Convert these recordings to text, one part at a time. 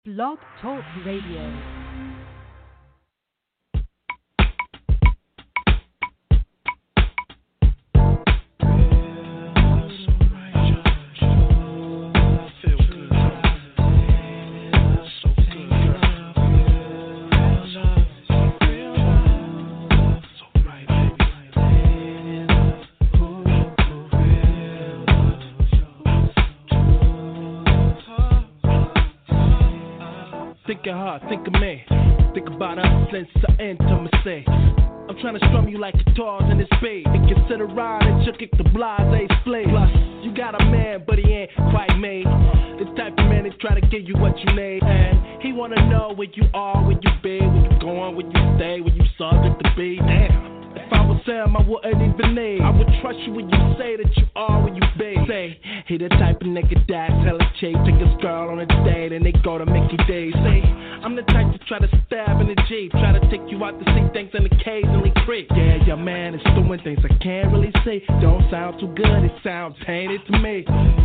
Blog Talk Radio. Think of me, think about us since the intimacy. I'm trying to strum you like guitars in this beat. And consider riding, shook it the blase split. Plus, you got a man, but he ain't quite me. The type of man that try to give you what you need. And he wanna know where you are, where you be, where you going, where you stay, where you subject to be. Damn. If I was him, I wouldn't even need. I would trust you when you say that you are where you be. Say, he the type of nigga that's hella cheap. Take his girl on a date and they go to Mickey D's. Say, I'm the type to try to stab in the Jeep. Try to take you out to see things and occasionally creep. Yeah, your man is doing things I can't really see. Don't sound too good, it sounds tainted to me.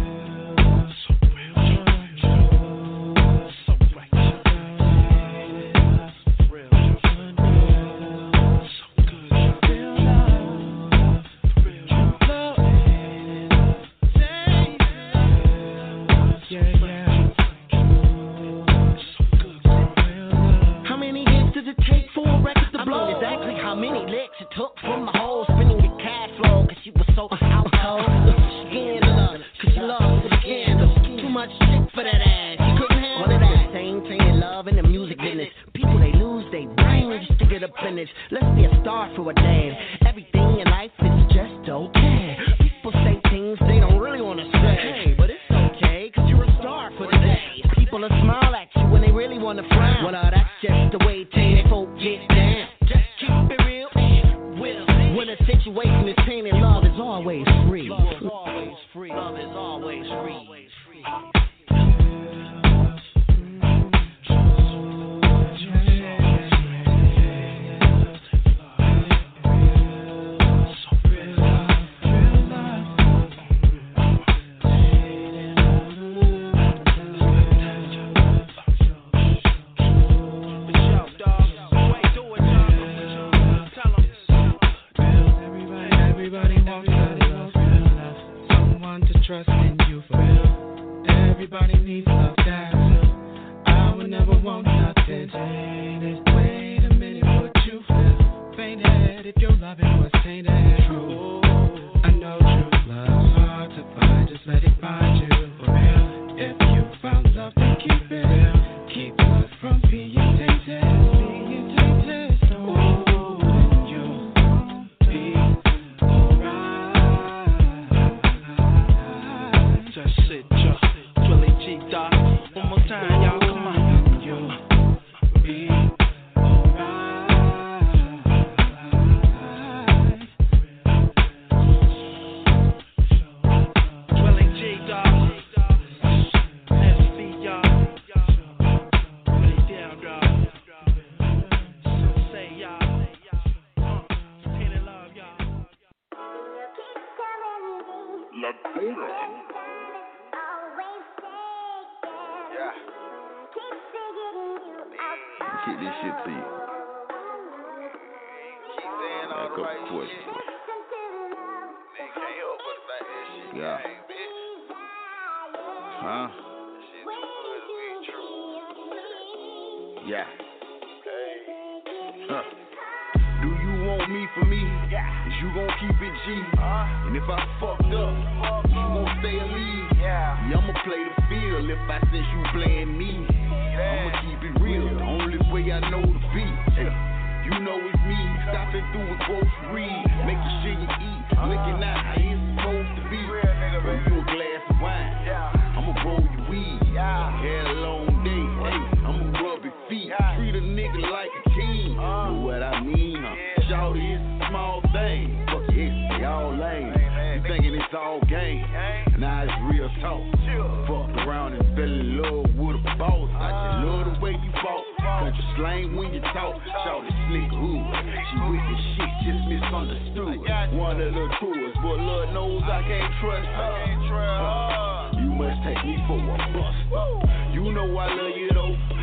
One of the truest, but Lord knows I can't trust her. You must take me for a bust. You know I love you though.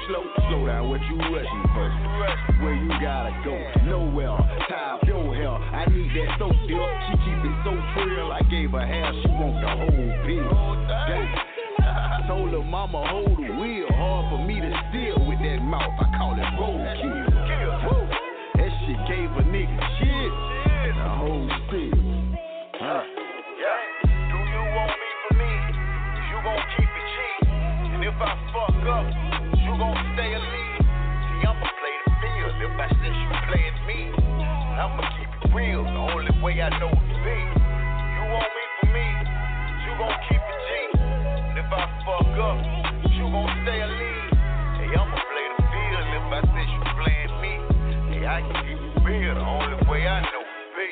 Slow down, what you rushing for? Where you gotta go? Nowhere. Tie up your hair. I need that soap dip. She keep it so trill. I gave her half. She want the whole bill. Dang. Told her mama hold the wheel. Hard for me to steal with that mouth. I call it roadkill. That shit gave a nigga shit. The whole stick. Yeah. Do you want me for me? You gon' keep it cheap. And if I fuck up, you gon' stay a lead. See, I'ma play the field. If I say you playing me, I'ma keep it real. The only way I know to be. You want me for me? You gon' keep it cheap. And if I fuck up, you gon' stay a lead. Hey, I'ma play the field. If I say you playing me, hey, I can keep it real. The only way I know to be.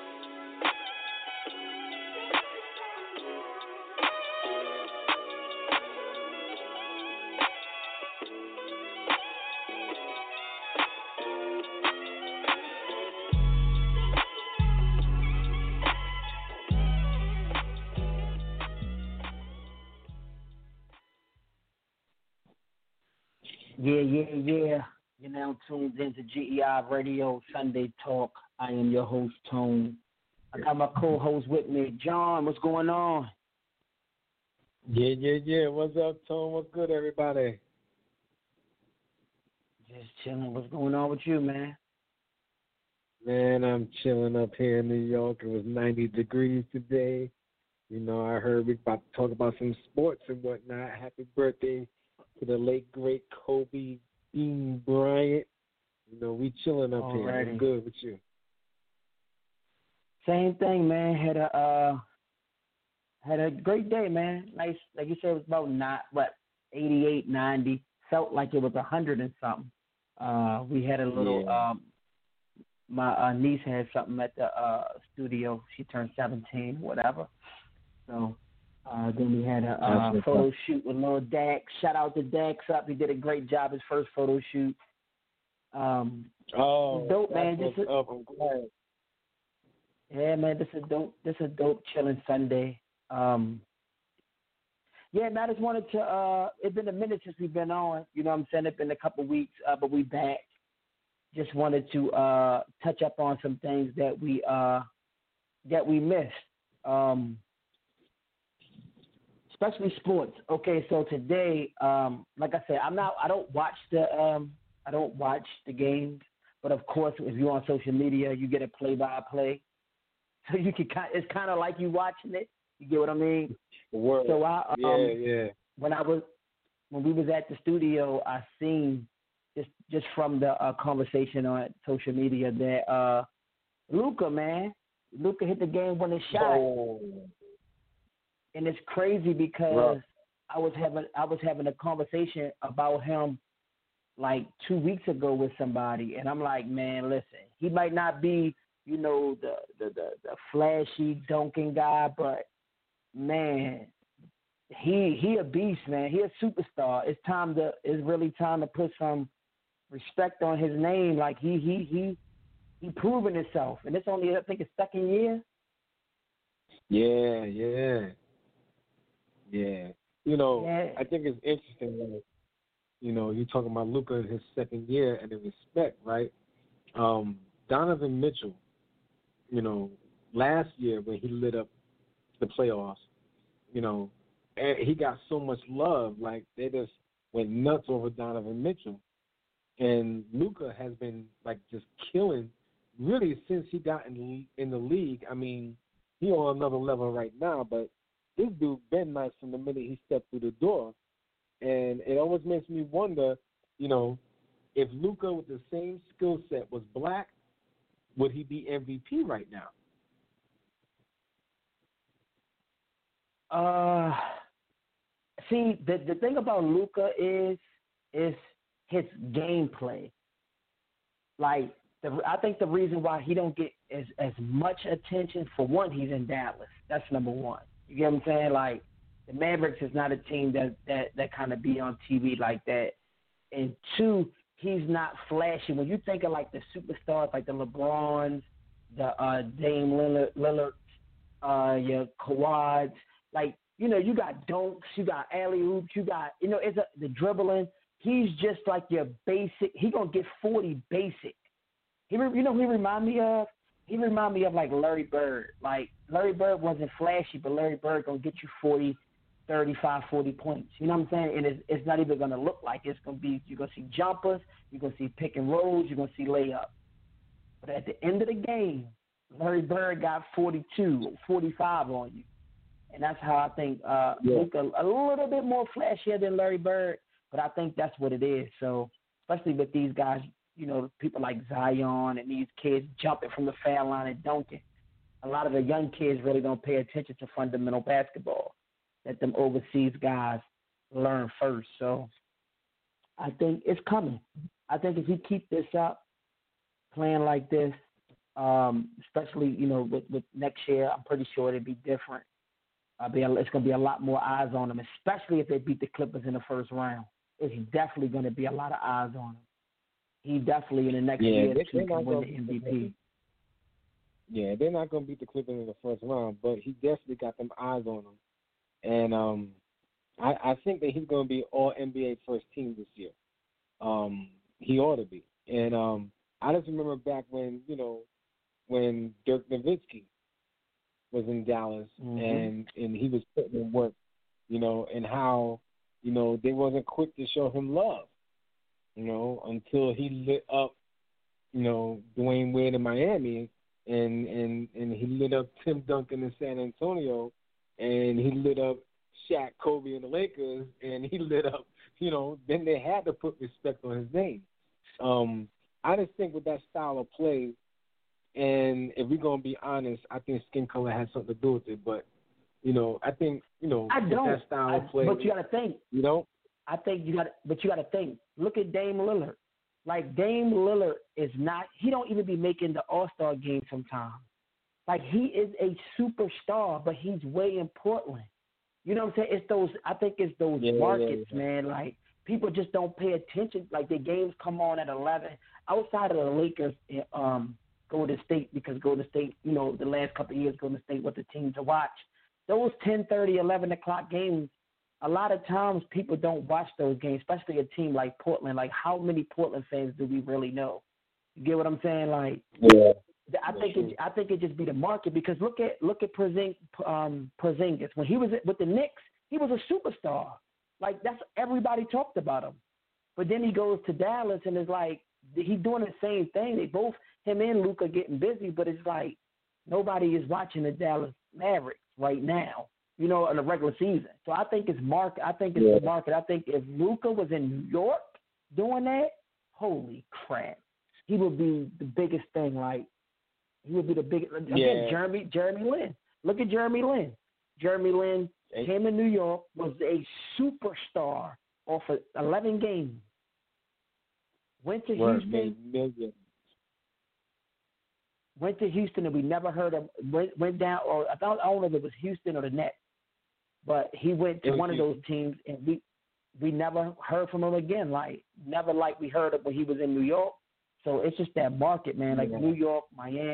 Yeah. You're now tuned into GEI Radio Sunday Talk. I am your host, Tone. I got my co-host with me, John. What's going on? Yeah. What's up, Tone? What's good, everybody? Just chilling. What's going on with you, man? Man, I'm chilling up here in New York. It was 90 degrees today. You know, I heard we about to talk about some sports and whatnot. Happy birthday to the late, great Kobe Bean Bryant. You know, we chilling up here. I'm good with you. Same thing, man. Had a great day, man. Nice, like you said, it was about 88, 90. Felt like it was 100 and something. We had a little. My niece had something at the studio. She turned 17, whatever. So then we had a photo shoot with little Dax. Shout out to Dax up. He did a great job. His first photo shoot. Dope, man. I'm glad. Yeah, man. This is dope chilling Sunday. Yeah, man. I just wanted to. It's been a minute since we've been on. You know what I'm saying? It's been a couple weeks, but we back. Just wanted to touch up on some things that we missed. Especially sports. Okay, so today, like I said, I don't watch the games, but of course, if you're on social media, you get a play-by-play, so you can. It's kind of like you watching it. You get what I mean? Word. So I yeah. When we was at the studio, I seen just from the conversation on social media that Luka hit the game-winning shot. Oh. And it's crazy because I was having a conversation about him like 2 weeks ago with somebody, and I'm like, man, listen, he might not be, you know, the flashy dunking guy, but man, he a beast, man. He a superstar. It's really time to put some respect on his name. Like he proven himself, and it's only, I think, his second year. Yeah. You know, I think it's interesting when, you know, you're talking about Luka in his second year and the respect, right? Donovan Mitchell, you know, last year when he lit up the playoffs, you know, and he got so much love, like they just went nuts over Donovan Mitchell. And Luka has been like just killing really since he got in the league. I mean, he on another level right now, but this dude been nice from the minute he stepped through the door. And it always makes me wonder, you know, if Luka with the same skill set was black, would he be MVP right now? See, the thing about Luka is his gameplay. Like, I think the reason why he don't get as much attention, for one, he's in Dallas. That's number one. You get what I'm saying? Like, the Mavericks is not a team that kind of be on TV like that. And two, he's not flashy. When you think of like the superstars, like the LeBrons, the Dame Lillard, your Kawhis, like, you know, you got dunks, you got alley-oops, you got, you know, the dribbling. he's just like your basic. He gonna get 40 basic. You know who he remind me of? He remind me of like Larry Bird. Like Larry Bird wasn't flashy, but Larry Bird gonna get you 40, 35, 40 points. You know what I'm saying? And it's not even gonna look like it's gonna be. You're gonna see jumpers. You're gonna see pick and rolls. You're gonna see layups. But at the end of the game, Larry Bird got 42, 45 on you. And that's how I think Luka a little bit more flashier than Larry Bird, but I think that's what it is. So especially with these guys, you know, people like Zion and these kids jumping from the foul line and dunking, a lot of the young kids really don't pay attention to fundamental basketball that them overseas guys learn first. So I think it's coming. I think if he keep this up, playing like this, especially, you know, with next year, I'm pretty sure it'll be different. It's going to be a lot more eyes on him, especially if they beat the Clippers in the first round. It's definitely going to be a lot of eyes on him. He definitely in the next year can win the MVP. Yeah, they're not going to beat the Clippers in the first round, but he definitely got them eyes on him. And I think that he's going to be all NBA first team this year. He ought to be. And I just remember back when, you know, when Dirk Nowitzki was in Dallas and he was putting in work, you know, and how, you know, they wasn't quick to show him love, you know, until he lit up, you know, Dwayne Wade in Miami and he lit up Tim Duncan in San Antonio and he lit up Shaq, Kobe in the Lakers and he lit up, you know, then they had to put respect on his name. I just think with that style of play, and if we're going to be honest, I think skin color has something to do with it. But, you know, I think, you know, that style of play. But you got to think. You know? I think you got to think. Look at Dame Lillard. Like, Dame Lillard is not – he don't even be making the All-Star game sometimes. Like, he is a superstar, but he's way in Portland. You know what I'm saying? It's those – I think it's those markets, man. Like, people just don't pay attention. Like, the games come on at 11. Outside of the Lakers, Golden State, because Golden State, you know, the last couple of years, Golden State was the team to watch. Those 10:30, 11 o'clock games, a lot of times people don't watch those games, especially a team like Portland. Like, how many Portland fans do we really know? You get what I'm saying? Like, I think it just be the market, because look at Porzingis. When he was with the Knicks, he was a superstar. Like, that's everybody talked about him. But then he goes to Dallas and it's like he's doing the same thing. They both, him and Luka, getting busy, but it's like nobody is watching the Dallas Mavericks right now, you know, in the regular season. So I think it's market. I think it's the market. I think if Luka was in New York doing that, holy crap, he would be the biggest thing. Like, he would be the biggest. Again, Jeremy Lin. Look at Jeremy Lin. Jeremy Lin came in New York, was a superstar off of 11 games. Went to Houston. Went to Houston and we never heard of. Went down, or I don't know if it was Houston or the Nets, but he went to one of those teams and we never heard from him again. Like, never like we heard of when he was in New York. So it's just that market, man. Like New York,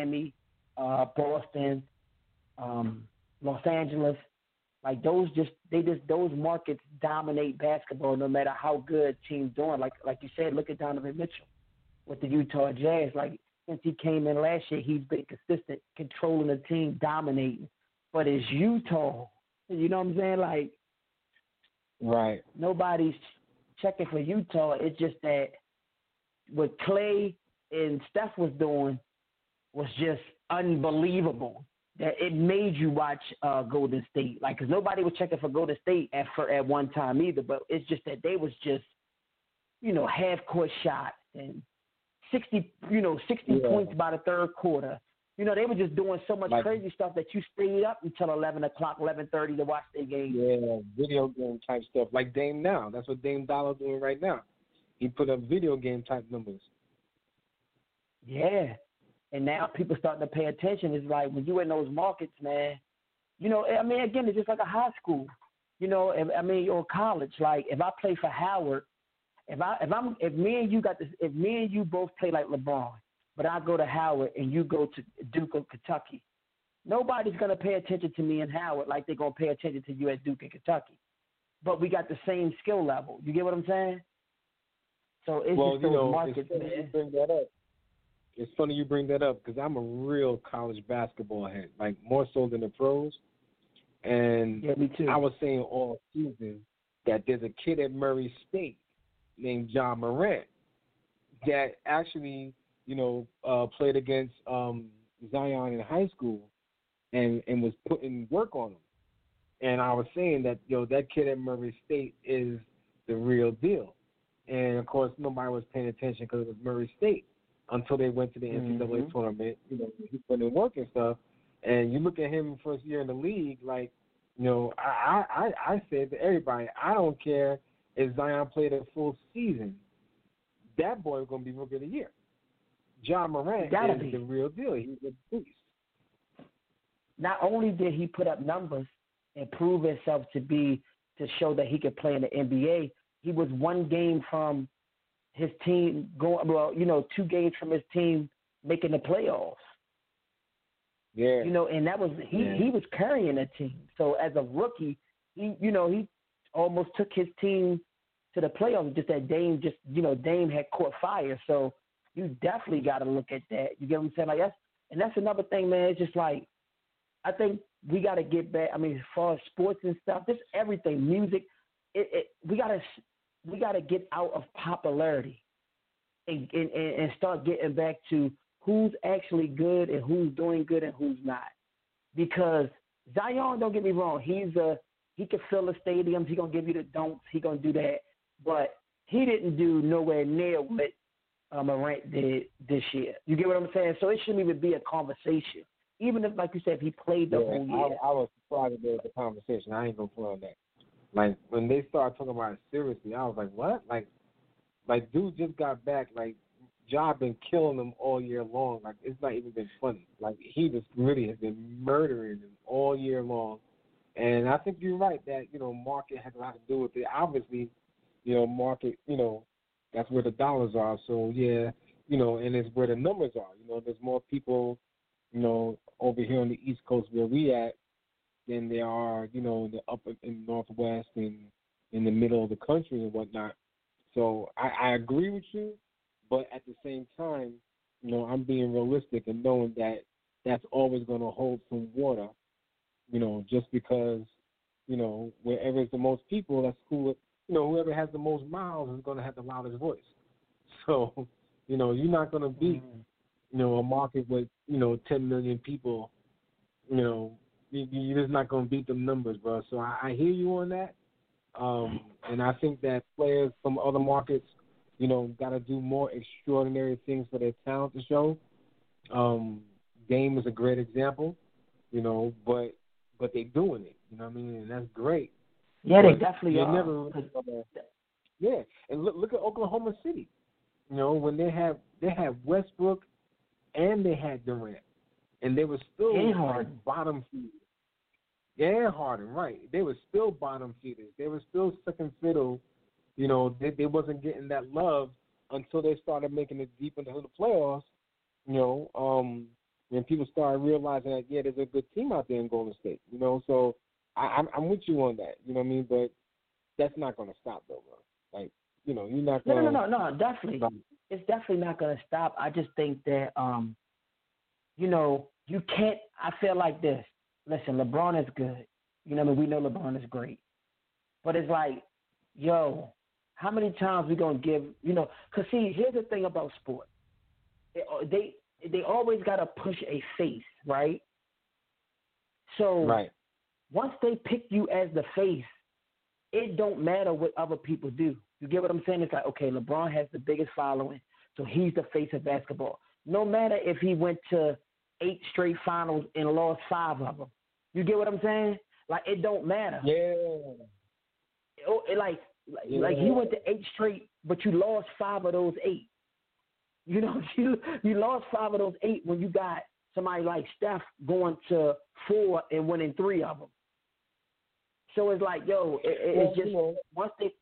Miami, Boston, Los Angeles. Like, those markets dominate basketball no matter how good teams doing. Like you said, look at Donovan Mitchell with the Utah Jazz. Like, since he came in last year, he's been consistent, controlling the team, dominating. But it's Utah. You know what I'm saying? Like, right. Nobody's checking for Utah. It's just that what Clay and Steph was doing was just unbelievable. That it made you watch Golden State, like, because nobody was checking for Golden State at one time either. But it's just that they was just, you know, half court shots and 60 points by the third quarter. You know, they were just doing so much crazy stuff that you stayed up until 11 o'clock, 11:30 to watch their game. Yeah, video game type stuff like Dame now. That's what Dame Dollar doing right now. He put up video game type numbers. Yeah. And now people starting to pay attention. It's like when you in those markets, man, you know, I mean, again, it's just like a high school, you know, or college. Like, if I play for Howard, if me and you both play like LeBron, but I go to Howard and you go to Duke or Kentucky, nobody's going to pay attention to me in Howard like they're going to pay attention to you at Duke and Kentucky. But we got the same skill level. You get what I'm saying? So it's well, just those markets, it's funny man. you bring that up. It's funny you bring that up because I'm a real college basketball head, like more so than the pros. And Yeah, me too. I was saying all season that there's a kid at Murray State named John Morant that actually, played against Zion in high school and was putting work on him. And I was saying that, that kid at Murray State is the real deal. And, of course, nobody was paying attention because it was Murray State until they went to the NCAA tournament. He put in work and stuff. And you look at him first year in the league, like, I said to everybody, I don't care if Zion played a full season. That boy is going to be Rookie of the Year. John Morant is the real deal. He's a beast. Not only did he put up numbers and prove himself to show that he could play in the NBA, he was one game from his team going, 2 games from his team making the playoffs. Yeah. And that was he was carrying a team. So as a rookie, he almost took his team to the playoffs. Just that Dame had caught fire. So you definitely got to look at that. You get what I'm saying? Like that's another thing, man. It's just like I think we got to get back. I mean, as far as sports and stuff, just everything, music. We gotta get out of popularity and start getting back to who's actually good and who's doing good and who's not. Because Zion, don't get me wrong, he can fill the stadiums. He gonna give you the dunks. He gonna do that. But he didn't do nowhere near what Morant did this year. You get what I'm saying? So it shouldn't even be a conversation. Even if, like you said, if he played the whole year. I was surprised there was a conversation. I ain't gonna play on that. Like when they started talking about it seriously, I was like, what? Like dude just got back. Like Ja been killing them all year long. Like it's not even been funny. Like he just really has been murdering them all year long. And I think you're right that market has a lot to do with it. Obviously, market, that's where the dollars are. So yeah, and it's where the numbers are. There's more people, over here on the East Coast where we at than there are, the upper in the Northwest and in the middle of the country and whatnot. So I agree with you, but at the same time, I'm being realistic and knowing that that's always going to hold some water, just because, wherever is the most people, that's who, whoever has the most mouths is going to have the loudest voice. So, you're not going to beat, a market with, 10 million people, you're just not going to beat them numbers, bro. So I hear you on that. And I think that players from other markets, got to do more extraordinary things for their talent to show. Dame is a great example, but they're doing it. You know what I mean? And that's great. Yeah, they definitely are. Yeah, and look at Oklahoma City. When they had Westbrook and they had Durant, and they were still bottom feeders. Yeah, Harden, right. They were still bottom feeders. They were still second fiddle. They wasn't getting that love until they started making it deep into the playoffs. When people started realizing that, yeah, there's a good team out there in Golden State. So I'm with you on that. You know what I mean? But that's not going to stop, though, bro. Like, you're not going to... No, definitely. It's definitely not going to stop. I just think that, you can't... I feel like this. Listen, LeBron is good. We know LeBron is great. But it's like, how many times we going to give... Because, see, here's the thing about sports. They always got to push a face, right? So once they pick you as the face, it don't matter what other people do. You get what I'm saying? It's like, okay, LeBron has the biggest following, so he's the face of basketball. No matter if he went to 8 straight finals and lost 5 of them. You get what I'm saying? Like, it don't matter. Yeah. Like he went to 8 straight, but you lost 5 of those 8. You lost 5 of those 8 when you got somebody like Steph going to 4 and winning 3 of them. So it's like, it's just once they.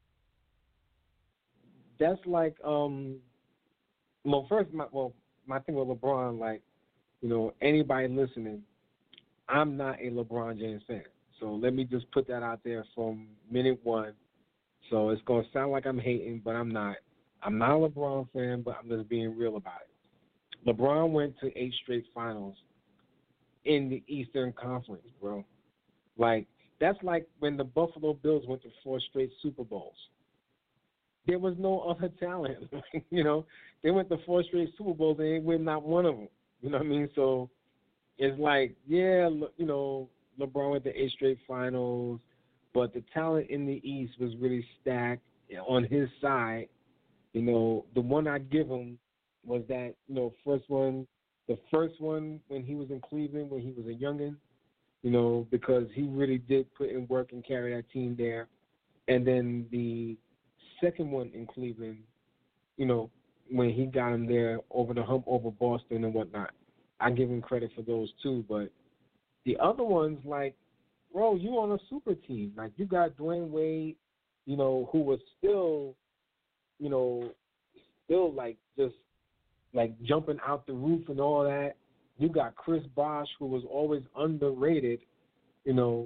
That's like, my thing with LeBron, like, anybody listening, I'm not a LeBron James fan. So let me just put that out there from minute one. So it's going to sound like I'm hating, but I'm not. I'm not a LeBron fan, but I'm just being real about it. LeBron went to 8 straight finals in the Eastern Conference, bro. Like, that's like when the Buffalo Bills went to 4 straight Super Bowls. There was no other talent. You know, they went to 4 straight Super Bowls and they win not one of them. You know what I mean? So it's like, yeah, you know, LeBron went to 8 straight finals, but the talent in the East was really stacked on his side. You know, the one I give him was that, you know, the first one when he was in Cleveland, when he was a youngin', you know, because he really did put in work and carry that team there. And then the second one in Cleveland, you know, when he got him there over the hump over Boston and whatnot. I give him credit for those too. But the other ones, like, bro, you on a super team. Like, you got Dwayne Wade, you know, who was still, you know, still like just like jumping out the roof and all that. You got Chris Bosh, who was always underrated, you know,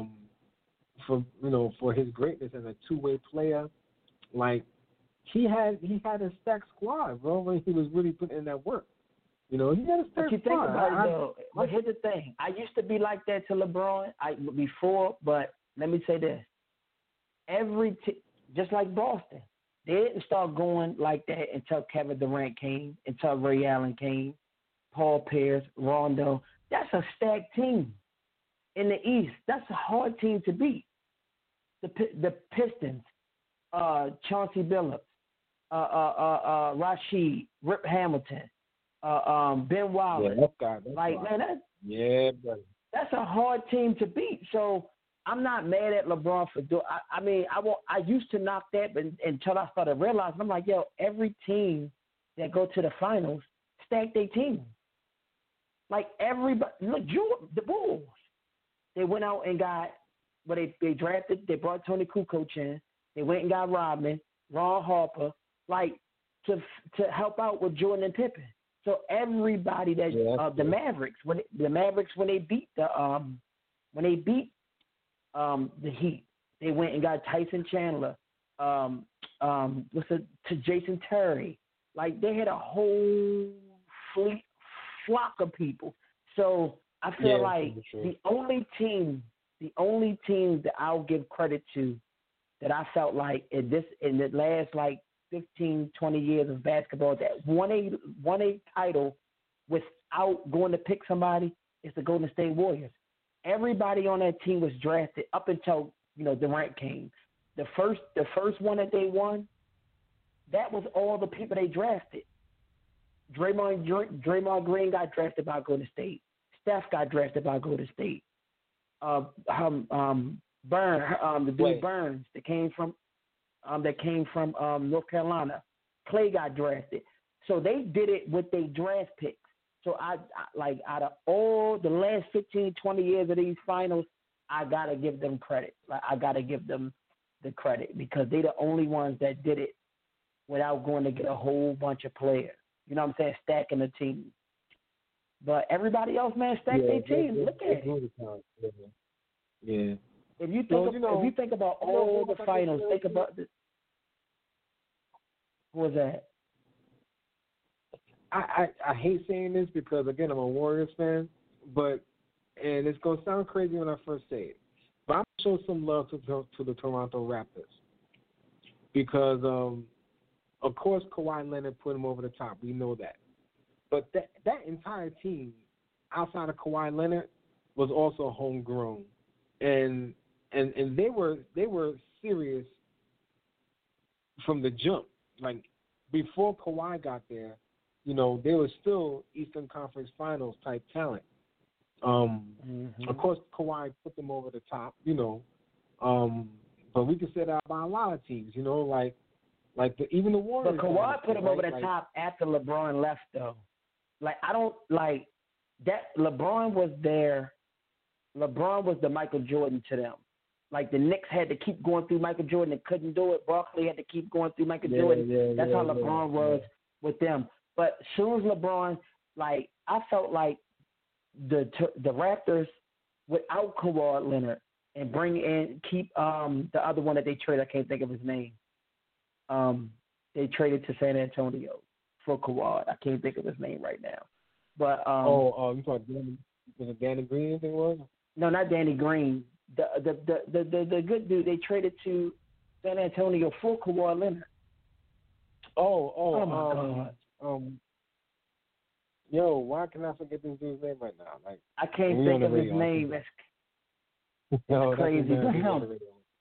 for his greatness as a two-way player. Like, he had a stacked squad, bro, when he was really putting in that work. You know, he had a stacked squad. But you think about it, though. But here's the thing. I used to be like that to LeBron before, but let me say this. Just like Boston, they didn't start going like that until Kevin Durant came, until Ray Allen came, Paul Pierce, Rondo. That's a stacked team in the East. That's a hard team to beat. The Pistons, Chauncey Billups, Rasheed, Rip Hamilton, Ben Wallace. Yeah, that's a hard team to beat. So I'm not mad at LeBron for doing. I used to knock that, but until I started realizing, I'm like, yo, every team that go to the finals stack their team. Like everybody, look, the Bulls. They went out and got, but they drafted. They brought Tony Kukoc in. They went and got Rodman, Ron Harper, like to help out with Jordan and Pippen. So everybody the Mavericks when they beat the Heat, they went and got Tyson Chandler, to Jason Terry. Like, they had a whole flock of people. So I feel like the only team that I'll give credit to that I felt like in the last like 15, 20 years of basketball that won a title without going to pick somebody is the Golden State Warriors. Everybody on that team was drafted up until, you know, Durant came. The first one that they won, that was all the people they drafted. Draymond Green got drafted by Golden State. Steph got drafted by Golden State. The dude Burns that came from North Carolina. Clay got drafted. So they did it with their draft picks. So I like, out of all the last 15, 20 years of these finals, I gotta give them credit. Like, I gotta give them the credit because they're the only ones that did it without going to get a whole bunch of players. You know what I'm saying? Stacking the team. But everybody else, man, stack their team. Look at it. Yeah. If you think about all the finals, think about this. What was that? I hate saying this because, again, I'm a Warriors fan, and it's going to sound crazy when I first say it, but I'm going to show some love to the Toronto Raptors because, of course, Kawhi Leonard put him over the top. We know that. But that entire team, outside of Kawhi Leonard, was also homegrown. And they were serious from the jump. Like, before Kawhi got there, you know, they were still Eastern Conference Finals type talent. Of course, Kawhi put them over the top, you know. But we can say that about a lot of teams, you know, like even the Warriors. But Kawhi put them over the top after LeBron left, though. Like, I don't like that. LeBron was there. LeBron was the Michael Jordan to them. Like, the Knicks had to keep going through Michael Jordan and couldn't do it. Barkley had to keep going through Michael Jordan. That's how LeBron was with them. But as soon as LeBron, like, I felt like the Raptors, without Kawhi Leonard, and keep the other one that they traded, I can't think of his name. they traded to San Antonio for Kawhi. I can't think of his name right now. But you thought Danny, was it Danny Green? I think it was. No, not Danny Green. The good dude they traded to San Antonio for Kawhi Leonard. Oh my God. Yo, why can I forget this dude's name right now? Like, I can't think of his name. That's crazy for him.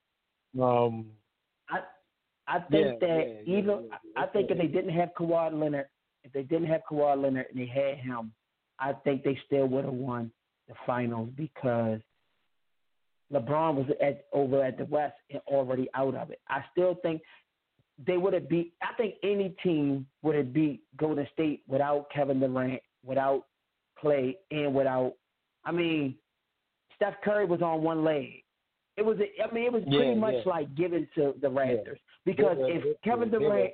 I think if they didn't have Kawhi Leonard, and they had him, I think they still would have won the finals because LeBron was over at the West and already out of it. I still think they would have beat. I think any team would have beat Golden State without Kevin Durant, without Klay, and without. I mean, Steph Curry was on one leg. It was pretty much like given to the Raptors because if Kevin Durant,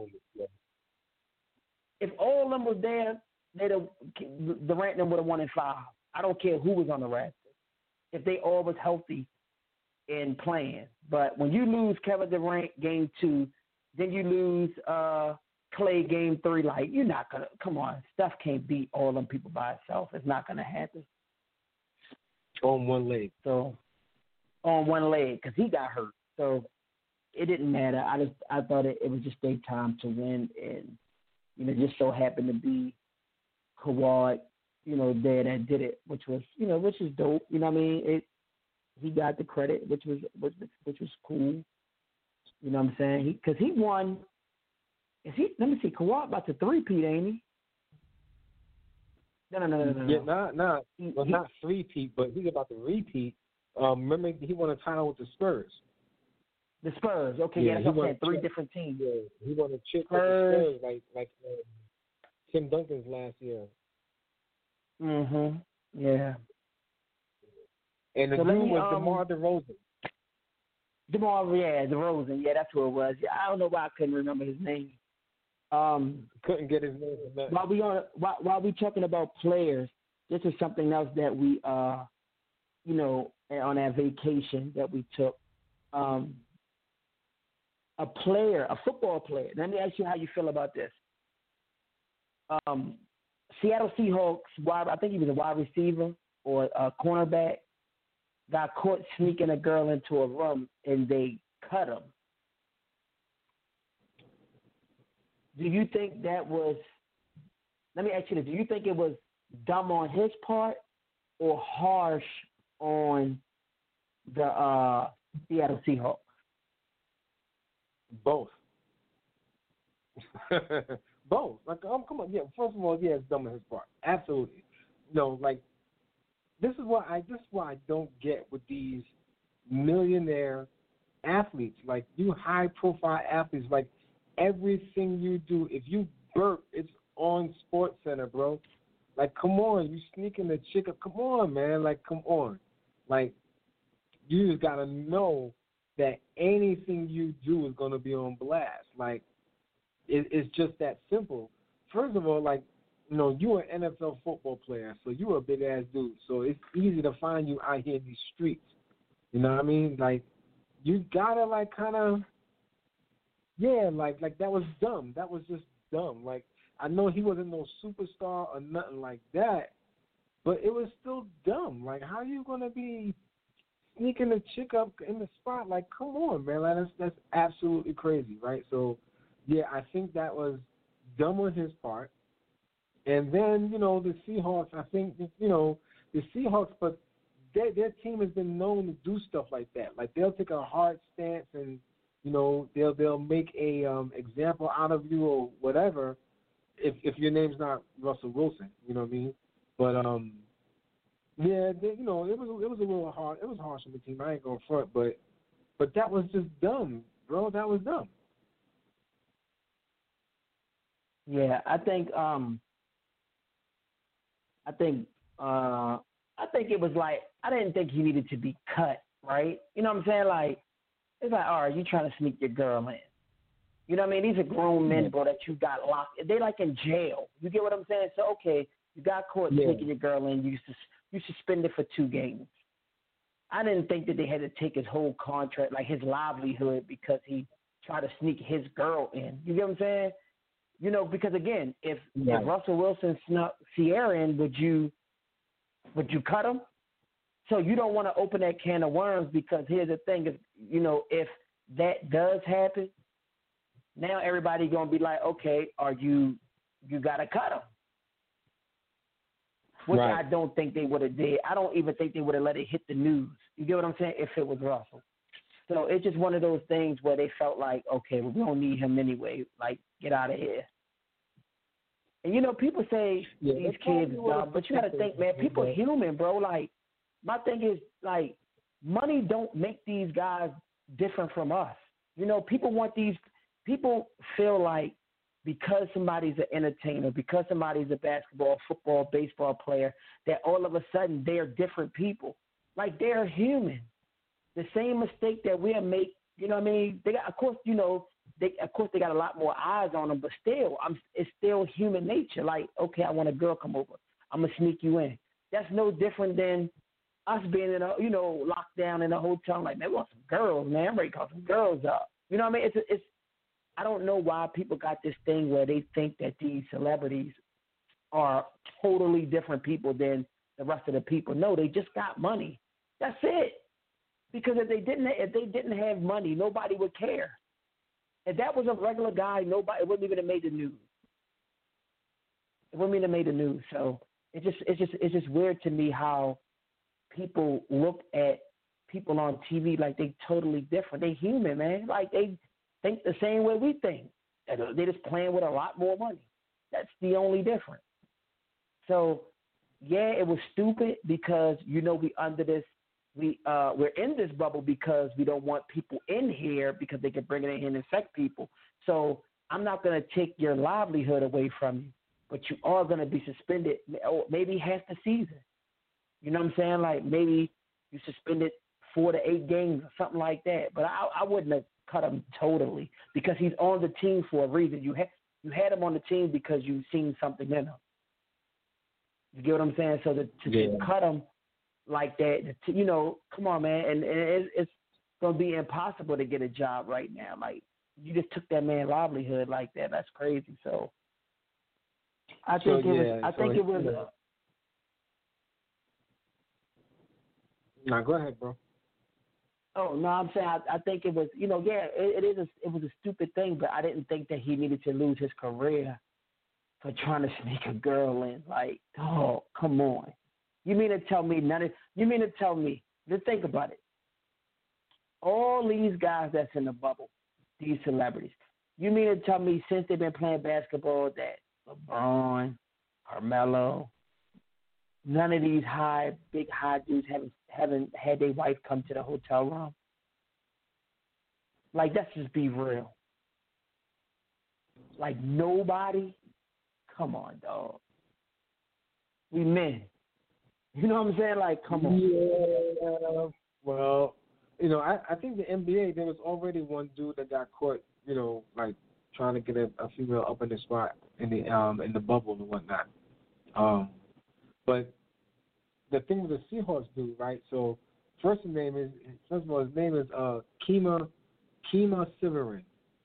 if all of them was there, Durant would have won in 5. I don't care who was on the Raptors if they all was healthy and playing. But when you lose Kevin Durant game 2, then you lose Klay game 3. Like, you're not gonna come on. Steph can't beat all them people by itself. It's not gonna happen. On one leg. So on one leg because he got hurt. So it didn't matter. I thought it was just their time to win, and just so happened to be Kawhi, there that did it, which was which is dope. You know what I mean? He got the credit, which was cool. You know what I'm saying? Because he won. Let me see. Kawhi about to 3-peat, ain't he? No. Yeah, not 3-peat, but he's about to repeat. Remember, he won a title with the Spurs. The Spurs, okay, yeah, that's what I'm saying. 3 different teams. Yeah, he won a chip with the Spurs, like Tim Duncan's last year. Yeah. And the dude was DeMar DeRozan. DeRozan. Yeah, that's who it was. Yeah, I don't know why I couldn't remember his name. Couldn't get his name. While we talking about players, this is something else that we on our vacation that we took. A football player. Let me ask you how you feel about this. Seattle Seahawks, I think he was a wide receiver or a cornerback, got caught sneaking a girl into a room and they cut him. Do you think that was, let me ask you this, do you think it was dumb on his part or harsh on the Seattle Seahawks? Both. Both. Like, come on. Yeah. First of all, yeah, it's dumb on his part. Absolutely. This is what I don't get with these millionaire athletes. Like, you high-profile athletes. Like, everything you do, if you burp, it's on SportsCenter, bro. Like, come on, you sneaking the chick up. Come on, man. Like, come on. Like, you just gotta know that anything you do is gonna be on blast. Like, it's just that simple. First of all, like, you're an NFL football player, so you're a big ass dude. So it's easy to find you out here in these streets. You know what I mean? Like, you gotta like kind of, like that was dumb. That was just dumb. Like, I know he wasn't no superstar or nothing like that, but it was still dumb. Like, how are you gonna be sneaking a chick up in the spot? Like, come on, man. Like, that's absolutely crazy, right? So, yeah, I think that was dumb on his part. And then, the Seahawks, I think, the Seahawks, but their team has been known to do stuff like that. Like, they'll take a hard stance and, they'll make a example out of you or whatever if your name's not Russell Wilson, you know what I mean? But, it was a little hard. It was harsh on the team. I ain't going front, but that was just dumb, bro. That was dumb. Yeah, I think it was like, I didn't think he needed to be cut, right? You know what I'm saying? Like, it's like, all right, you trying to sneak your girl in. You know what I mean? These are grown men, bro, that you got locked. They like in jail. You get what I'm saying? So, okay, you got caught sneaking your girl in. You suspended for 2 games. I didn't think that they had to take his whole contract, like his livelihood, because he try to sneak his girl in. You get what I'm saying? You know, because again, if Russell Wilson snuck Ciara in, would you cut him? So you don't want to open that can of worms, because here's the thing: if that does happen, now everybody gonna be like, okay, you gotta cut him. Which I don't think they would have did. I don't even think they would have let it hit the news. You get what I'm saying? If it was Russell. So it's just one of those things where they felt like, okay, well, we don't need him anyway. Like, get out of here. And, people say these kids dumb, but you got to think, man, people are human, bro. Like, my thing is, like, money don't make these guys different from us. People feel like because somebody's an entertainer, because somebody's a basketball, football, baseball player, that all of a sudden they're different people. Like, they're human. The same mistake that we'll make, you know what I mean? They got, of course, they got a lot more eyes on them, but still, it's still human nature. Like, okay, I want a girl come over. I'm gonna sneak you in. That's no different than us being in locked down in a hotel. Like, man, we want some girls, man. I'm ready to call some girls up. You know what I mean? It's. I don't know why people got this thing where they think that these celebrities are totally different people than the rest of the people. No, they just got money. That's it. Because if they didn't have money, nobody would care. If that was a regular guy, it wouldn't even have made the news. It wouldn't even have made the news. So it's just weird to me how people look at people on TV like they totally different. They human, man. Like, they think the same way we think. They're just playing with a lot more money. That's the only difference. So, yeah, it was stupid because we under this. We're in this bubble because we don't want people in here because they can bring it in here and infect people. So I'm not going to take your livelihood away from you, but you are going to be suspended maybe half the season. You know what I'm saying? Like, maybe you suspended 4 to 8 games or something like that. But I wouldn't have cut him totally because he's on the team for a reason. You had him on the team because you've seen something in him. You get what I'm saying? So to cut him like that, come on, man. And it's going to be impossible to get a job right now. Like, you just took that man's livelihood like that. That's crazy. So I think it was. Now, go ahead, bro. Oh, no, I'm saying I think it was, it was a stupid thing, but I didn't think that he needed to lose his career for trying to sneak a girl in. Like, oh, come on. You mean to tell me just think about it. All these guys that's in the bubble, these celebrities, you mean to tell me since they've been playing basketball that LeBron, Carmelo, none of these big high dudes haven't had their wife come to the hotel room? Like, let's just be real. Like, nobody? Come on, dog. We men. You know what I'm saying? Like, come on. Yeah. Well, I think the NBA, there was already one dude that got caught, like trying to get a female up in the spot in the bubble and whatnot. But the thing with the Seahawks dude, right? So first of all, his name is Kemah Siveryn.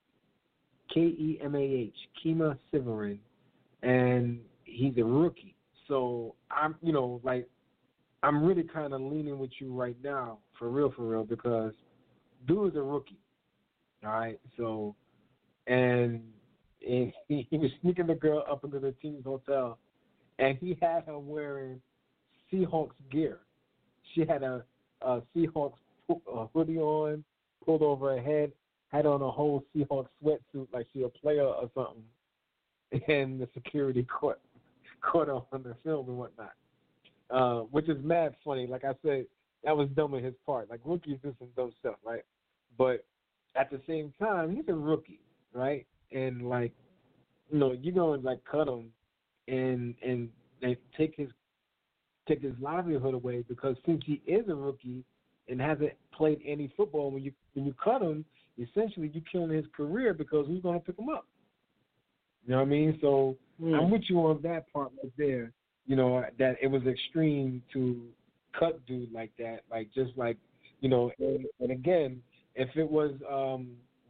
Kemah, Kemah Siveryn, and he's a rookie. So I'm really kind of leaning with you right now, for real, because dude is a rookie. All right, so and he was sneaking the girl up into the team's hotel, and he had her wearing Seahawks gear. She had a Seahawks hoodie on, pulled over her head, had on a whole Seahawks sweatsuit like she a player or something, and the security caught her on the film and whatnot, which is mad funny. Like I said, that was dumb on his part. Like, rookies do some dumb stuff, right? But at the same time, he's a rookie, right? And like, you're gonna like cut him and they take his livelihood away, because since he is a rookie and hasn't played any football, when you cut him, essentially you're killing his career, because who's gonna pick him up? You know what I mean? So I'm with you on that part right there. That it was extreme to cut dude like that. Like, just like, and again, if it was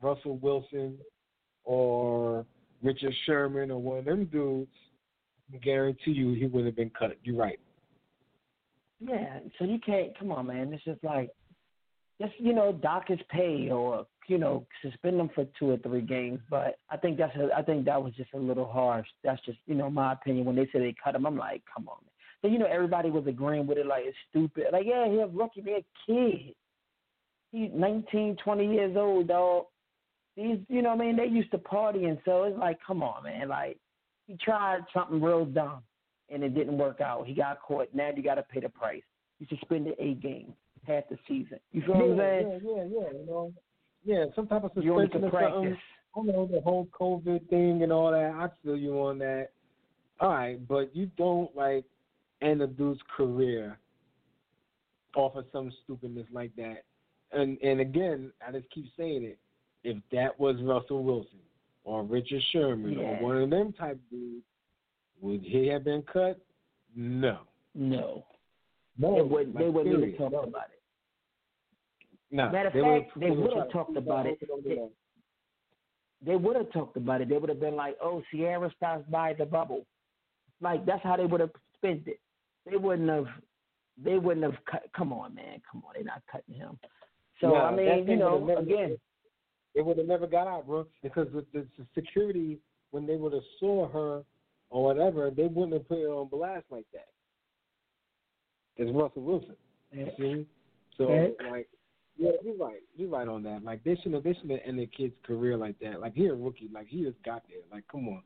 Russell Wilson or Richard Sherman or one of them dudes, I guarantee you he would have been cut. You're right. Yeah, so you can't. Come on, man. It's just like, dock his pay or suspend them for 2 or 3 games. But I think that was just a little harsh. That's just my opinion. When they said they cut him, I'm like, come on, man. Then everybody was agreeing with it, like it's stupid. Like, yeah, he's a rookie, he's a kid. He's 19, 20 years old, dog. These, they used to partying, so it's like, come on, man. Like, he tried something real dumb, and it didn't work out. He got caught. Now you got to pay the price. You suspended 8 games, half the season. You feel what I'm saying? Yeah, some type of suspension or something. I know the whole COVID thing and all that. I feel you on that. All right, but you don't, end a dude's career off of some stupidness like that. And again, I just keep saying it. If that was Russell Wilson or Richard Sherman or one of them type dudes, would he have been cut? No. They wouldn't even talk about it. No. Matter of fact, they would have talked about it. They would have talked about it. They would have been like, "Oh, Sierra stops by the bubble." Like, that's how they would have spent it. They wouldn't have cut. Come on, man. Come on. They're not cutting him. So, I mean, again. It would have never got out, bro, because with the security, when they would have saw her or whatever, they wouldn't have put her on blast like that. It's Russell Wilson. See? So, yeah, you're right on that. Like, they shouldn't have ended a kid's career like that. Like, he a rookie. Like, he just got there. Like, come on.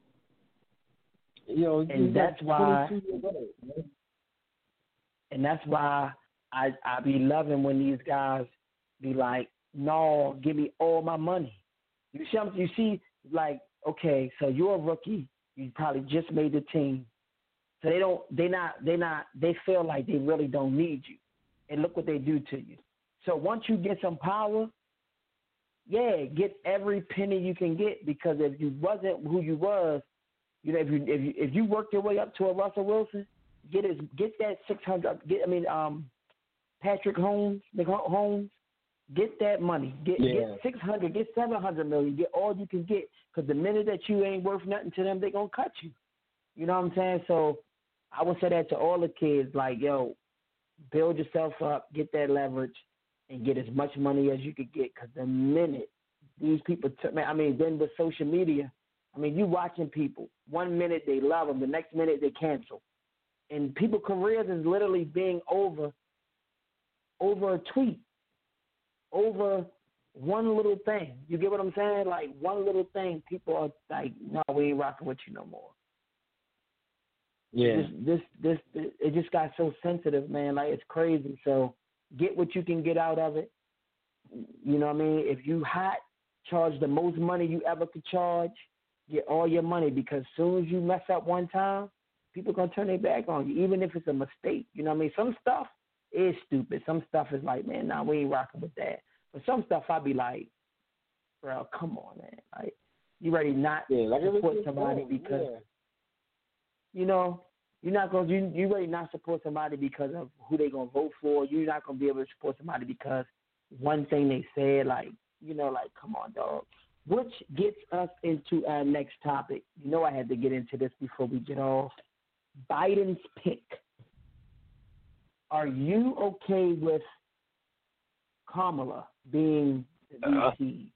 And that's why. And that's why I be loving when these guys be like, "No, give me all my money." You see, like, okay, so you're a rookie. You probably just made the team. So they feel like they really don't need you. And look what they do to you. So once you get some power, get every penny you can get, because if you wasn't who you was, if you worked your way up to a Russell Wilson, get that 600. Patrick Holmes, get that money. Get 600. Get 700 million. Get all you can get, because the minute that you ain't worth nothing to them, they gonna cut you. You know what I'm saying? So I would say that to all the kids, like, yo, build yourself up, get that leverage, and get as much money as you could get. Because the minute these people, then with social media, you watching people. 1 minute they love them, the next minute they cancel. And people's careers is literally being over a tweet, over one little thing. You get what I'm saying? Like, one little thing, people are like, "No, we ain't rocking with you no more." Yeah. It just got so sensitive, man. Like, it's crazy. So get what you can get out of it. You know what I mean? If you hot, charge the most money you ever could charge. Get all your money, because as soon as you mess up one time, people going to turn their back on you, even if it's a mistake. You know what I mean? Some stuff is stupid. Some stuff is like, man, nah, we ain't rocking with that. But some stuff I be like, bro, come on, man. Like, you ready not to support somebody because, you're not going to, you ready not support somebody because of who they going to vote for. You're not going to be able to support somebody because one thing they said, like, come on, dog. Which gets us into our next topic. I had to get into this before we get off. Biden's pick. Are you okay with Kamala being the VP?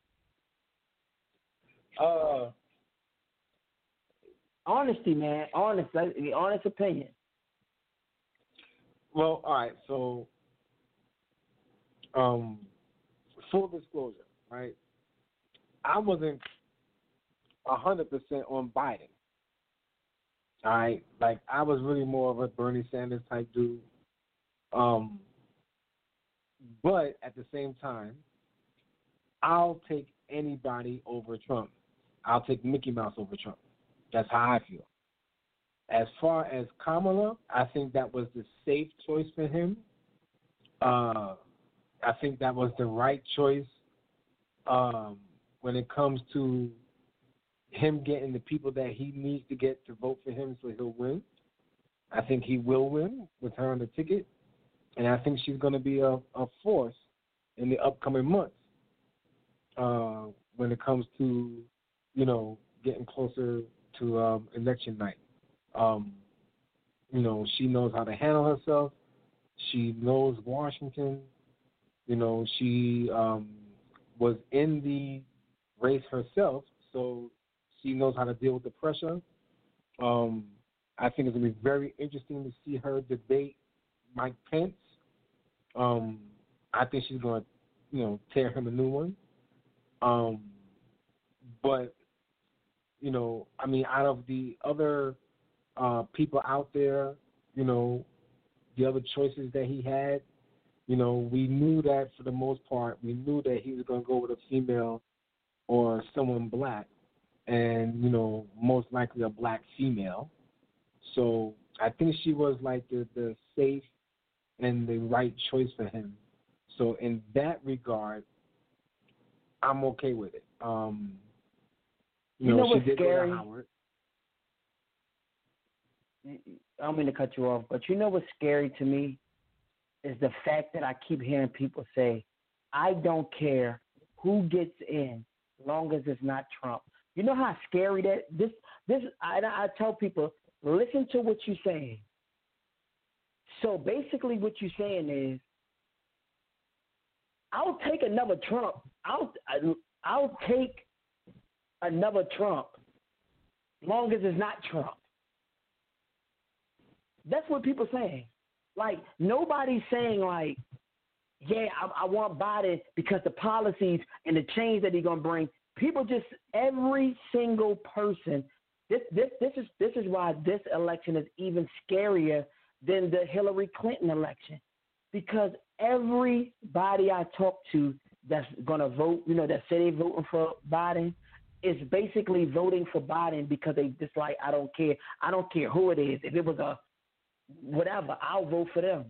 Honesty, man. Honest opinion. Well, all right. So, full disclosure, right? I wasn't 100% on Biden. All right, like, I was really more of a Bernie Sanders type dude. But at the same time, I'll take anybody over Trump. I'll take Mickey Mouse over Trump. That's how I feel. As far as Kamala, I think that was the safe choice for him. I think that was the right choice when it comes to him getting the people that he needs to get to vote for him so he'll win. I think he will win with her on the ticket. And I think she's going to be a force in the upcoming months when it comes to, you know, getting closer to election night. You know, she knows how to handle herself. She knows Washington. You know, she was in the race herself, so she knows how to deal with the pressure. I think it's going to be very interesting to see her debate Mike Pence. I think she's going to, you know, tear him a new one. But, you know, I mean, out of the other people out there, you know, the other choices that he had, you know, we knew that for the most part, we knew that he was going to go with a female or someone black, and, you know, most likely a black female. So I think she was like the safe and the right choice for him. So in that regard, I'm okay with it. You know what's she did scary? go to Howard. I don't mean to cut you off, but you know what's scary to me is the fact that I keep hearing people say, I don't care who gets in, long as it's not Trump. You know how scary that this I tell people, listen to what you're saying. So basically what you're saying is, I'll take another Trump. I'll take another Trump, long as it's not Trump. That's what people are saying. Like, nobody's saying, like, yeah, I want Biden because the policies and the change that he's going to bring. People just, every single person, this is why this election is even scarier than the Hillary Clinton election. Because everybody I talk to that's going to vote, you know, that say they're voting for Biden, is basically voting for Biden because they just like, I don't care. I don't care who it is. If it was a whatever, I'll vote for them.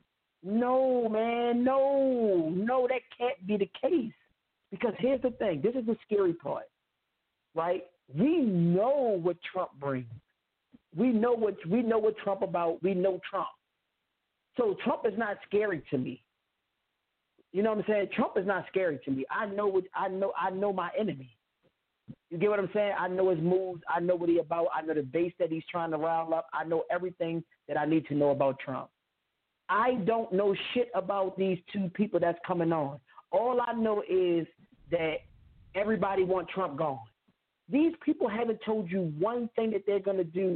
No, man, no, that can't be the case. Because here's the thing. This is the scary part, right? We know what Trump brings. We know what Trump about. We know Trump. So Trump is not scary to me. You know what I'm saying? Trump is not scary to me. I know my enemy. You get what I'm saying? I know his moves. I know what he's about. I know the base that he's trying to rile up. I know everything that I need to know about Trump. I don't know shit about these two people that's coming on. All I know is that everybody wants Trump gone. These people haven't told you one thing that they're going to do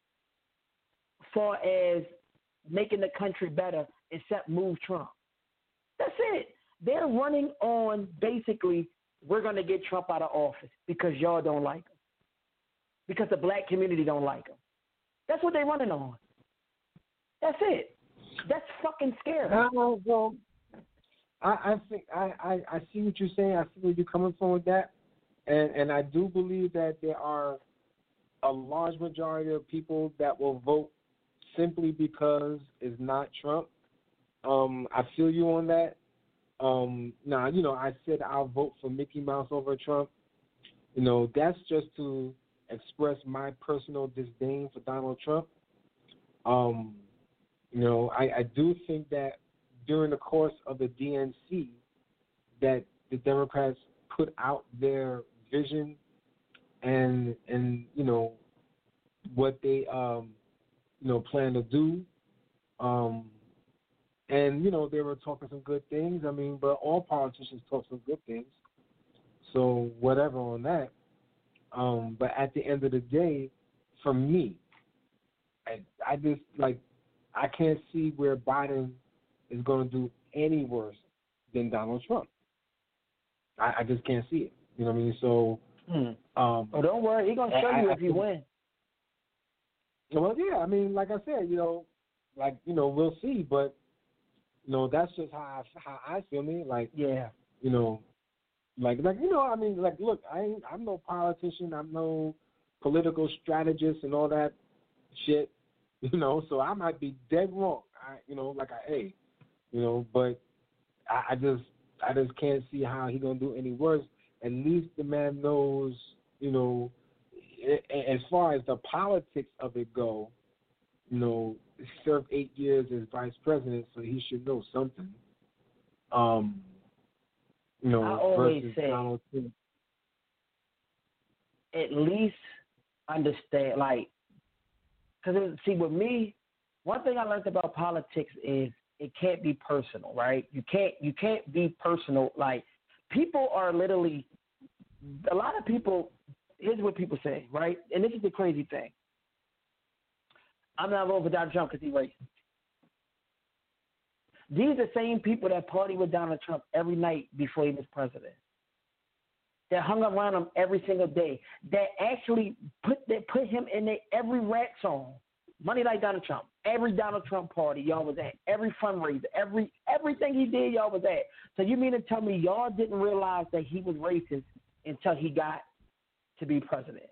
as far as making the country better except move Trump. That's it. They're running on basically, we're going to get Trump out of office because y'all don't like him. Because the black community don't like him. That's what they're running on. That's it. That's fucking scary. Well, I think I see what you're saying. I see where you're coming from with that. And I do believe that there are a large majority of people that will vote simply because it's not Trump. I feel you on that. Now, you know, I said I'll vote for Mickey Mouse over Trump. You know, that's just to express my personal disdain for Donald Trump. You know, I do think that during the course of the DNC that the Democrats put out their vision and you know, what they, you know, plan to do. And, you know, they were talking some good things. I mean, but all politicians talk some good things. So whatever on that. But at the end of the day, for me, I just, like, I can't see where Biden is going to do any worse than Donald Trump. I just can't see it. You know what I mean? So, don't worry. He's going to show you if you win. Well, yeah. I mean, like I said, you know, like, you know, we'll see. But, you know, that's just how I feel. Me, like, yeah, you know, like you know, I mean, like, look, I'm no politician. I'm no political strategist and all that shit. You know, so I might be dead wrong. You know, like you know, but I just can't see how he's gonna do any worse. At least the man knows, you know, as far as the politics of it go, you know, he served 8 years as vice president, so he should know something. You know, I always versus say, Donald Trump. at least understand, like, because see, with me, one thing I learned about politics is it can't be personal, right? You can't be personal. Like, people are literally, a lot of people. Here's what people say, right? And this is the crazy thing. I'm not voting for Donald Trump because he's racist. These are the same people that party with Donald Trump every night before he was president. That hung around him every single day. That actually put him in their every rap song. Money Like Donald Trump. Every Donald Trump party y'all was at. Every fundraiser. Everything he did y'all was at. So you mean to tell me y'all didn't realize that he was racist until he got to be president?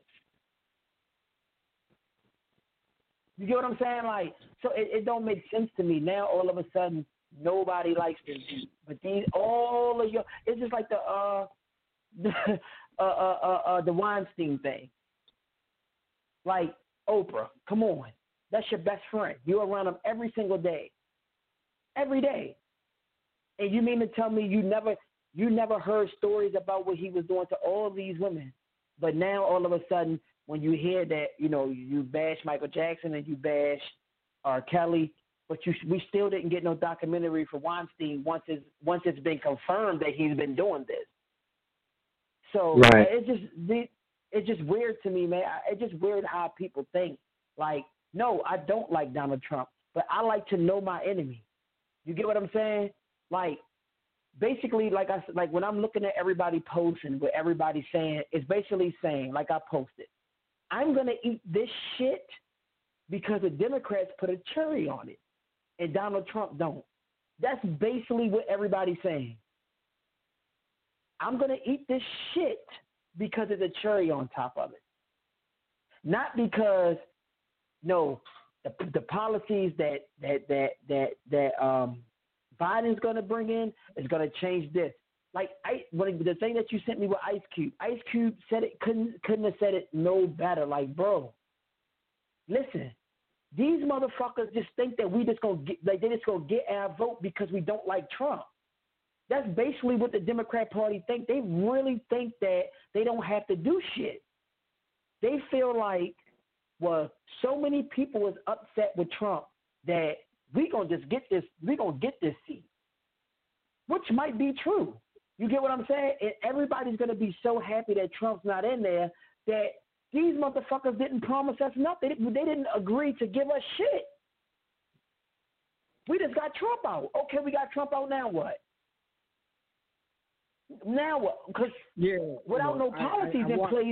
You get what I'm saying? Like, so it don't make sense to me. Now all of a sudden nobody likes this dude. But all of y'all, it's just like the Weinstein thing. Like, Oprah, come on. That's your best friend. You're around him every single day. Every day. And you mean to tell me you never heard stories about what he was doing to all these women? But now all of a sudden, when you hear that, you bash Michael Jackson and you bash R. Kelly, but we still didn't get no documentary for Weinstein once it's been confirmed that he's been doing this. So right. It's just weird to me, man. It's just weird how people think. Like, no, I don't like Donald Trump, but I like to know my enemy. You get what I'm saying? Like, basically, like when I'm looking at everybody posting, what everybody's saying, it's basically saying, like I posted, I'm gonna eat this shit because the Democrats put a cherry on it, and Donald Trump don't. That's basically what everybody's saying. I'm gonna eat this shit because of the cherry on top of it, not because the policies that Biden's gonna bring in is gonna change this. Like the thing that you sent me with Ice Cube said it couldn't have said it no better. Like, bro, listen, these motherfuckers just think that we just gonna get, like, they just gonna get our vote because we don't like Trump. That's basically what the Democrat Party think. They really think that they don't have to do shit. They feel like, well, so many people was upset with Trump that we gonna just get this. We gonna get this seat, which might be true. You get what I'm saying? And everybody's gonna be so happy that Trump's not in there that these motherfuckers didn't promise us nothing. They didn't agree to give us shit. We just got Trump out. Okay, we got Trump out. Now what? Now what? Because without no policies in place.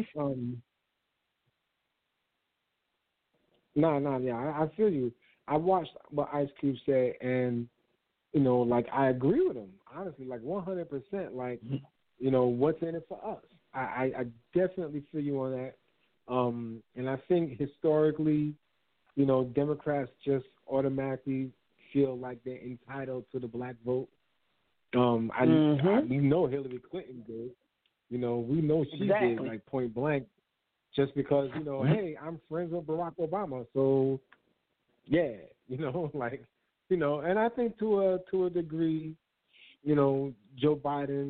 I feel you. I watched what Ice Cube said, and like, I agree with him. Honestly, like 100%. Like, what's in it for us? I definitely feel you on that. And I think historically, Democrats just automatically feel like they're entitled to the black vote. We know Hillary Clinton did. We know she did, like, point blank, just because, hey, I'm friends with Barack Obama, so yeah, like, and I think to a degree, Joe Biden,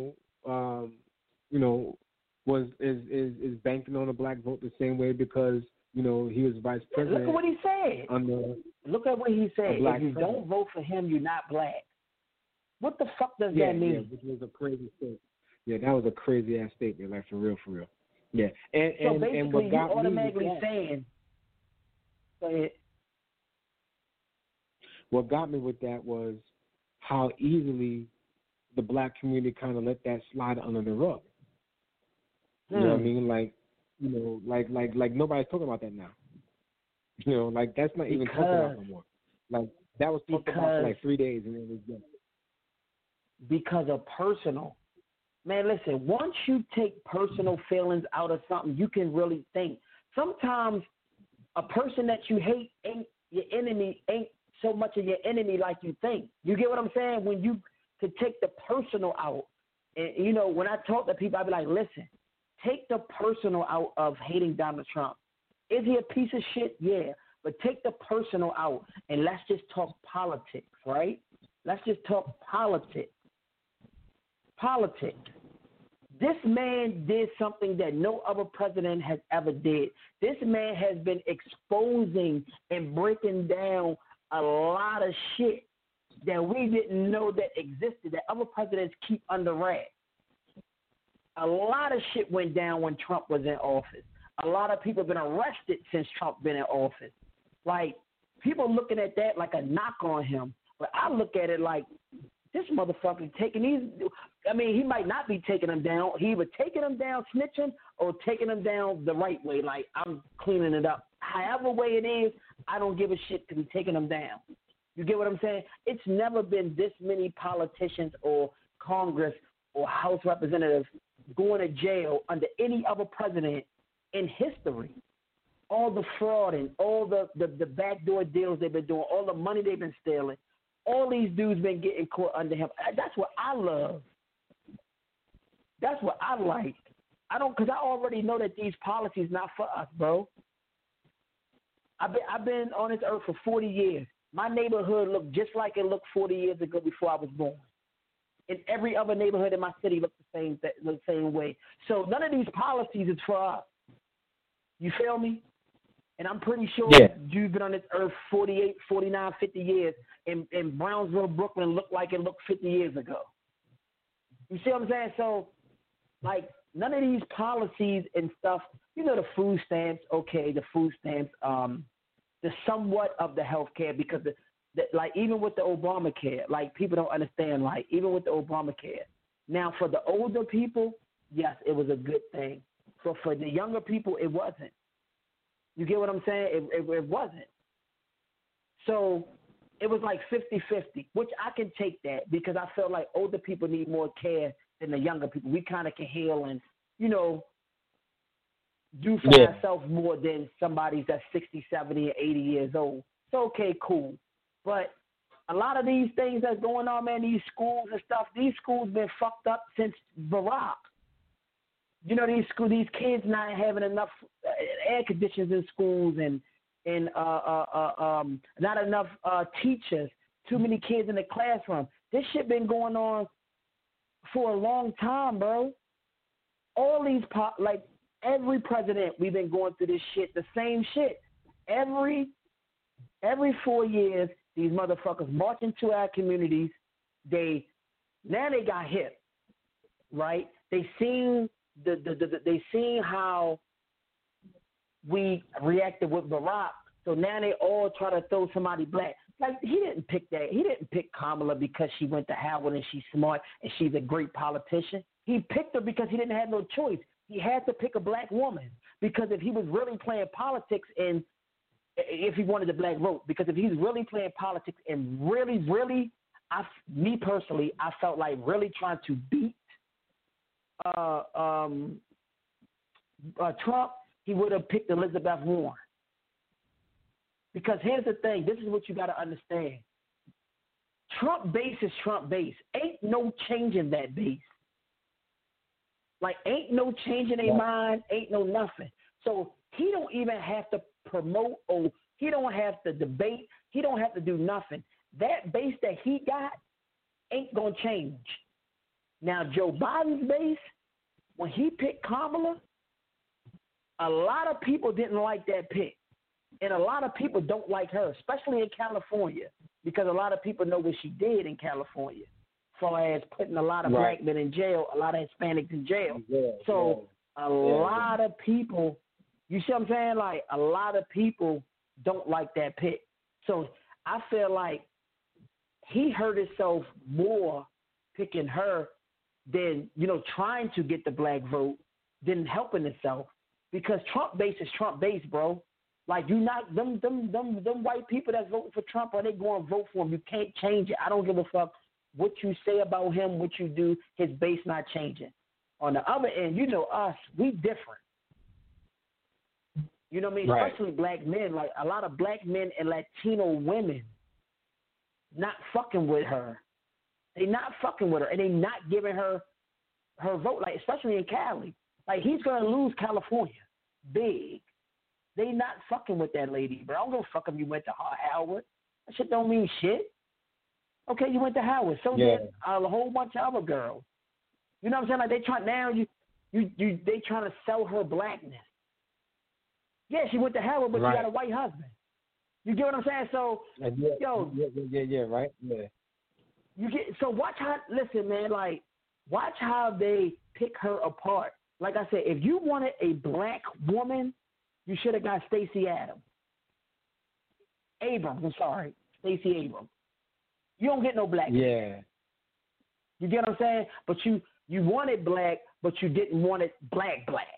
is banking on the black vote the same way because he was vice president. Look at what he said. Look at what he said. If you don't vote for him, you're not black. What the fuck does that mean? Yeah, which was a crazy statement. Yeah, that was a crazy ass statement, like, for real. Yeah, and so basically, and what got you automatically me saying. Go ahead. What got me with that was how easily the black community kind of let that slide under the rug. You know what I mean? Like, like nobody's talking about that now. Like, that's not even talked about no more. Like, that was talked about for like 3 days and it was done. Because of personal. Man, listen, once you take personal feelings out of something, you can really think. Sometimes a person that you hate ain't your enemy, ain't so much of your enemy like you think. You get what I'm saying? When you could take the personal out. And, when I talk to people, I be like, listen, take the personal out of hating Donald Trump. Is he a piece of shit? Yeah. But take the personal out and let's just talk politics, right? Let's just talk politics. This man did something that no other president has ever did. This man has been exposing and breaking down a lot of shit that we didn't know that existed, that other presidents keep under wraps. A lot of shit went down when Trump was in office. A lot of people have been arrested since Trump been in office. Like, people looking at that like a knock on him. But I look at it like, this motherfucker taking these. I mean, he might not be taking them down. He either taking them down, snitching, or taking them down the right way. Like, I'm cleaning it up. However way it is, I don't give a shit because he's taking them down. You get what I'm saying? It's never been this many politicians or Congress or House representatives going to jail under any other president in history. All the fraud and all the backdoor deals they've been doing, all the money they've been stealing. All these dudes been getting caught under him. That's what I love. That's what I like. Because I already know that these policies not for us, bro. I've been on this earth for 40 years. My neighborhood looked just like it looked 40 years ago before I was born. And every other neighborhood in my city looked the same way. So none of these policies is for us. You feel me? And I'm pretty sure you've been on this earth 48, 49, 50 years, and Brownsville, Brooklyn looked like it looked 50 years ago. You see what I'm saying? So, like, none of these policies and stuff, you know, the food stamps, okay, the food stamps, the somewhat of the health care, because, like, even with the Obamacare, like, people don't understand, like, even with the Obamacare. Now, for the older people, yes, it was a good thing. But for the younger people, it wasn't. You get what I'm saying? It wasn't. So it was like 50-50, which I can take that because I feel like older people need more care than the younger people. We kind of can heal and, you know, do for ourselves more than somebody that's 60, 70, and 80 years old. So, okay, cool. But a lot of these things that's going on, man, these schools and stuff, these schools been fucked up since Barack. You know, these kids not having enough air conditioners in schools and not enough teachers, too many kids in the classroom. This shit been going on for a long time, bro. All these, like every president, we've been going through this shit, the same shit. Every 4 years, these motherfuckers march into our communities. Now they got hip, right? They seen they seen how we reacted with Barack, so now they all try to throw somebody black. Like, he didn't pick that. He didn't pick Kamala because she went to Howard and she's smart and she's a great politician. He picked her because he didn't have no choice. He had to pick a black woman because if he was really playing politics and if he wanted the black vote, because if he's really playing politics and really, me personally, I felt like really trying to beat Trump, he would have picked Elizabeth Warren. Because here's the thing, this is what you got to understand. Trump base is Trump base. Ain't no changing that base. Like, ain't no changing their mind, ain't no nothing. So he don't even have to promote or he don't have to debate. He don't have to do nothing. That base that he got ain't going to change. Now, Joe Biden's base, when he picked Kamala, a lot of people didn't like that pick. And a lot of people don't like her, especially in California, because a lot of people know what she did in California, as far as putting a lot of black men in jail, a lot of Hispanics in jail. A lot of people, you see what I'm saying? Like, a lot of people don't like that pick. So I feel like he hurt himself more picking her than, you know, trying to get the black vote than helping himself. Because Trump base is Trump base, bro. Like, you not them white people that's voting for Trump, or they going to vote for him. You can't change it. I don't give a fuck what you say about him, what you do. His base not changing. On the other end, you know us, we different. You know what I mean? Right. Especially black men. Like, a lot of black men and Latino women not fucking with her. They not fucking with her, and they not giving her vote. Like, especially in Cali. Like, he's gonna lose California, big. They not fucking with that lady, bro. I don't give a fuck if you went to Howard. That shit don't mean shit. Okay, you went to Howard. So did a whole bunch of other girls. You know what I'm saying? Like they try now. They trying to sell her blackness. Yeah, she went to Harvard, but she got a white husband. You get what I'm saying? So, right? Yeah. So watch how. Listen, man. Like, watch how they pick her apart. Like I said, if you wanted a black woman, you should have got Stacey Abrams. I'm sorry, Stacey Abrams. You don't get no black. Yeah. You get what I'm saying? But you wanted black, but you didn't want it black.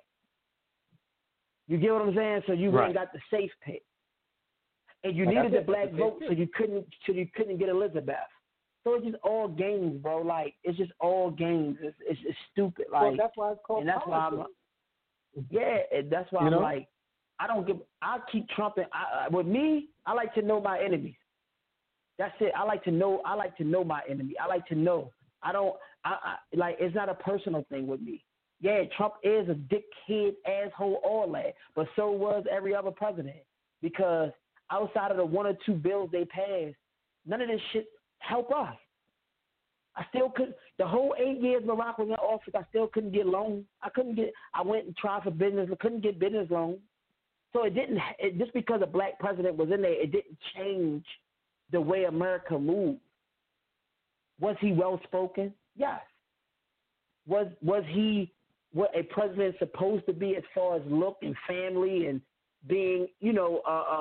You get what I'm saying? So you went and got the safe pick, and you needed the black vote, so you couldn't get Elizabeth. So it's just all games, bro. Like it's just all games. It's stupid. Like well, that's why it's called. And that's politics. why that's why I'm like, I keep trumping. With me, I like to know my enemies. That's it. I like to know my enemy. I like to know. Like it's not a personal thing with me. Yeah, Trump is a dickhead, asshole, all that, but so was every other president. Because outside of the 1 or 2 bills they passed, none of this shit help us. I still couldn't. The whole 8 years Barack was in office, I still couldn't get loans. I went and tried for business, but couldn't get business loans. So just because a black president was in there, it didn't change the way America moved. Was he well spoken? Yes. Was he what a president's supposed to be as far as look and family and being, that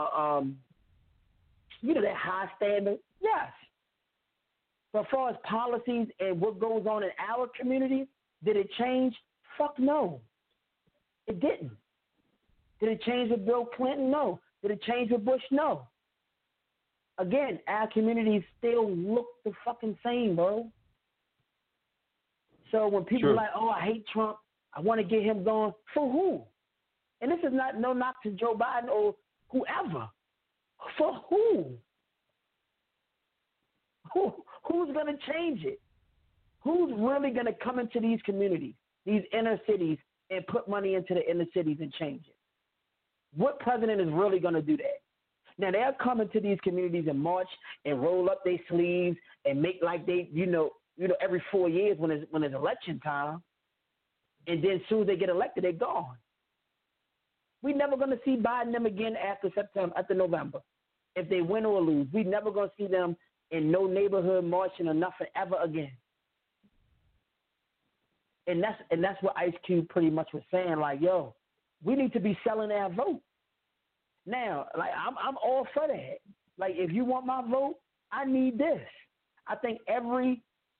high standard? Yes. But as far as policies and what goes on in our community, did it change? Fuck no. It didn't. Did it change with Bill Clinton? No. Did it change with Bush? No. Again, our communities still look the fucking same, bro. So when people are like, oh, I hate Trump, I want to get him gone, for who? And this is not no knock to Joe Biden or whoever. For who? Who's going to change it? Who's really going to come into these communities, these inner cities, and put money into the inner cities and change it? What president is really going to do that? Now, they'll come into these communities and march and roll up their sleeves and make like they, every 4 years when it's election time, and then as soon as they get elected, they're gone. We're never going to see Biden them again after November. If they win or lose, we're never going to see them in no neighborhood marching or nothing ever again. And that's what Ice Cube pretty much was saying. Like, yo, we need to be selling our vote. Now, like I'm all for that. Like, if you want my vote, I need this. I think every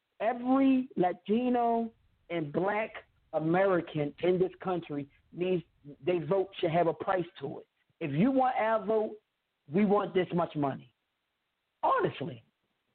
Latino and Black American in this country needs their vote should have a price to it. If you want our vote, we want this much money. Honestly.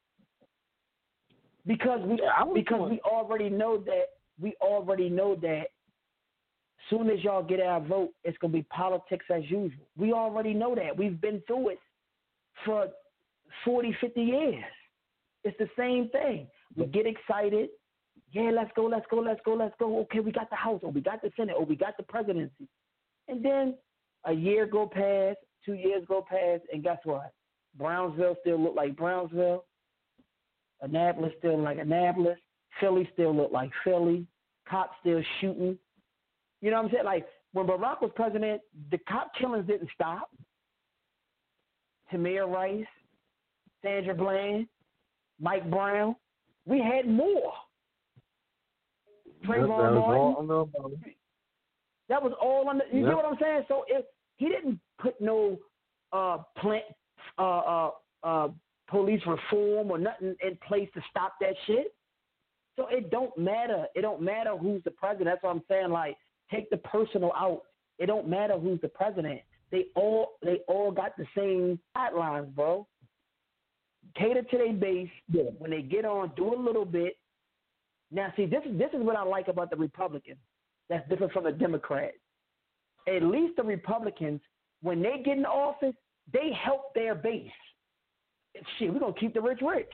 Because we already know that soon as y'all get our vote, it's going to be politics as usual. We already know that. We've been through it for 40, 50 years. It's the same thing. We get excited. Yeah, let's go. Okay, we got the House, or we got the Senate, or we got the presidency. And then a year go past, 2 years go past, and guess what? Brownsville still look like Brownsville. Annapolis still look like Annapolis. Philly still look like Philly. Cops still shooting. You know what I'm saying? Like, when Barack was president, the cop killings didn't stop. Tamir Rice, Sandra Bland, Mike Brown. We had more. Trayvon Martin. That was all on the. You get what I'm saying? So he didn't put no police reform or nothing in place to stop that shit. So it don't matter. It don't matter who's the president. That's what I'm saying. Like, take the personal out. It don't matter who's the president. They all got the same guidelines, bro. Cater to their base. When they get on, do a little bit. Now, see, this is what I like about the Republicans. That's different from the Democrats. At least the Republicans, when they get in office, they help their base. Shit, we're going to keep the rich rich.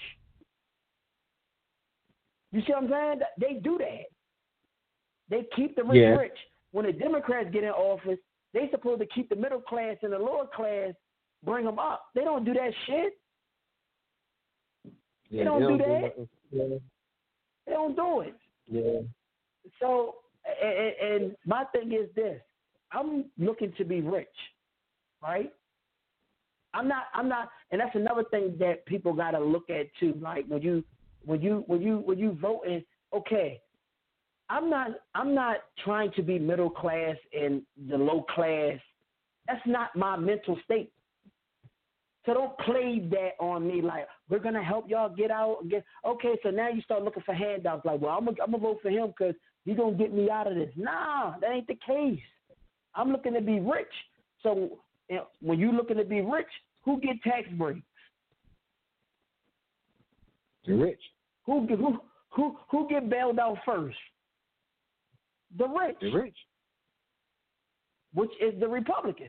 You see what I'm saying? They do that. They keep the rich rich. When the Democrats get in office, they supposed to keep the middle class and the lower class, bring them up. They don't do that shit. They don't do that. They don't do it. Yeah. So, and my thing is this: I'm looking to be rich, right? I'm not, and that's another thing that people got to look at too. Like when you voting, okay, I'm not trying to be middle class and the low class. That's not my mental state. So don't play that on me like we're gonna help y'all get out. Okay, so now you start looking for handouts. Like, well, I'm gonna vote for him because he's gonna get me out of this. Nah, that ain't the case. I'm looking to be rich. So when you looking to be rich, who get tax breaks? The rich. Who get bailed out first? The rich. The rich. Which is the Republican.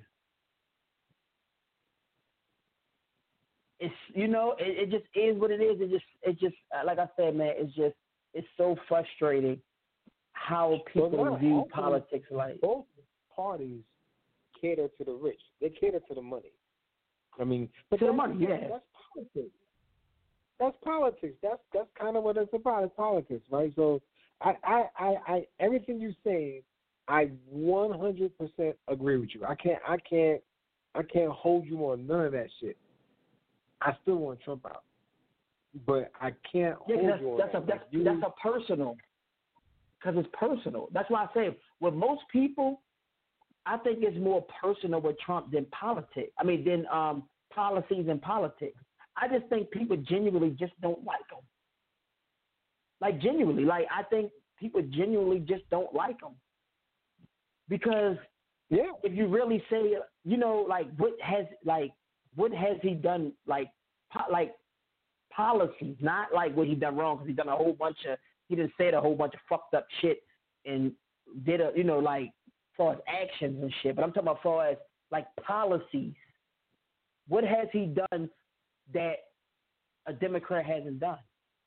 It's it just is what it is. It just like I said, man. It's so frustrating how people view politics. Like both parties cater to the rich. They cater to the money. I mean, but to the money, yeah. That's politics. That's politics. That's kind of what it's about. It's politics, right? So I everything you say, I 100% agree with you. I can't hold you on none of that shit. I still want Trump out, but I can't hold you on that. That's a personal, because it's personal. That's why I say with most people, I think it's more personal with Trump than politics. I mean, than policies and politics. I just think people genuinely just don't like him. Like genuinely, like I think people genuinely just don't like him because if you really say, like what has he done, like policies, not like what he done wrong, because he done he done said a whole bunch of fucked up shit and did like far as actions and shit. But I'm talking about far as like policies. What has he done that a Democrat hasn't done?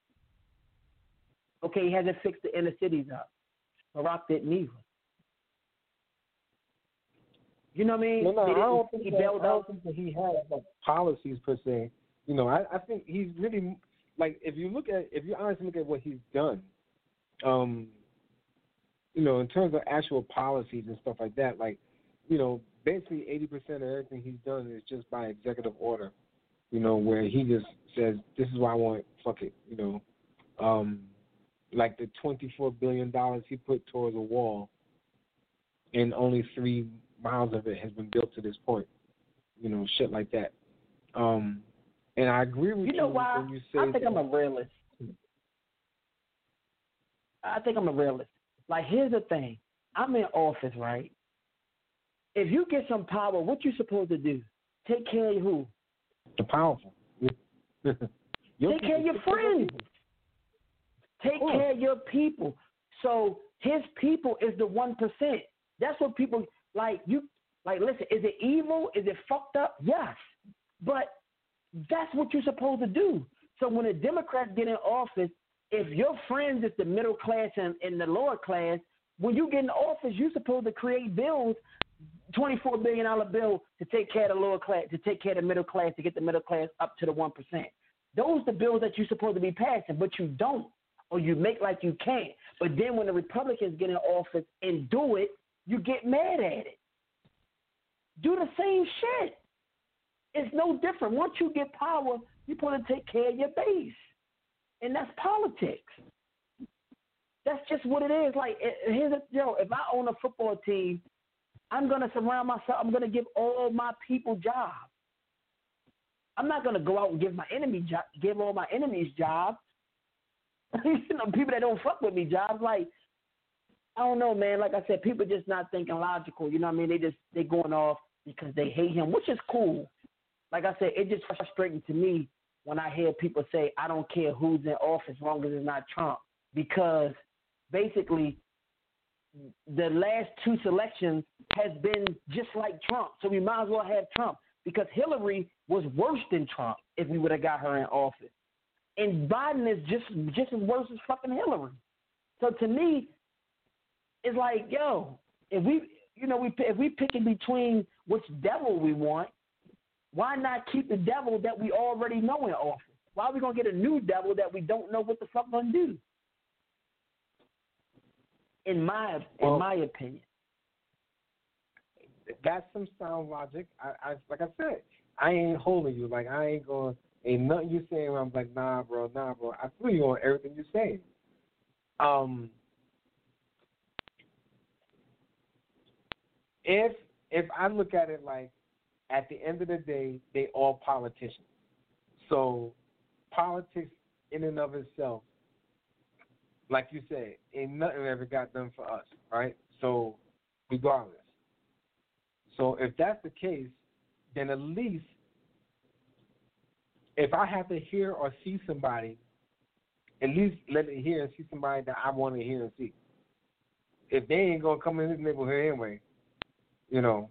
Okay, he hasn't fixed the inner cities up. Barack didn't either. You know what I mean? No, I don't think that he has like policies per se. I think he's really like if you honestly look at what he's done, in terms of actual policies and stuff like that, like, basically 80% of everything he's done is just by executive order. Where he just says, "This is what I want. Fuck it." Like the $24 billion he put towards a wall, and only 3 miles of it has been built to this point. Shit like that. And I agree with you why? when you say I think I'm a realist. Like, here's the thing. I'm in office, right? If you get some power, what you supposed to do? Take care of who? The powerful. Take care of your friends. Take care of your people. So his people is the 1%. That's what people like. Listen, is it evil? Is it fucked up? Yes. But that's what you're supposed to do. So when a Democrat get in office, if your friends is the middle class and the lower class, when you get in office, you're supposed to create bills, $24 billion bill to take care of the lower class, to take care of the middle class, to get the middle class up to the 1%. Those are the bills that you're supposed to be passing, but you don't, or you make like you can't. But then when the Republicans get in office and do it, you get mad at it. Do the same shit. It's no different. Once you get power, you're supposed to take care of your base. And that's politics. That's just what it is. Like, if I own a football team, I'm going to surround myself. I'm going to give all my people jobs. I'm not going to go out and give all my enemies jobs. People that don't fuck with me jobs. Like, I don't know, man. Like I said, people just not thinking logical. You know what I mean? They going off because they hate him, which is cool. Like I said, it's just frustrating to me when I hear people say, I don't care who's in office as long as it's not Trump. Because basically the last 2 selections has been just like Trump. So we might as well have Trump, because Hillary was worse than Trump if we would have got her in office. And Biden is just as worse as fucking Hillary. So to me, it's like, if we picking between which devil we want, why not keep the devil that we already know in office? Why are we gonna get a new devil that we don't know what the fuck gonna do? In my opinion. That's some sound logic. I like I said, I ain't holding you. Like I ain't going. Ain't nothing you saying where I'm like, nah, bro. I feel you on everything you're saying. If I look at it like, at the end of the day, they all politicians. So politics in and of itself, like you said, ain't nothing ever got done for us, right? So regardless. So if that's the case, then at least if I have to hear or see somebody, at least let me hear and see somebody that I want to hear and see. If they ain't going to come in this neighborhood anyway, you know.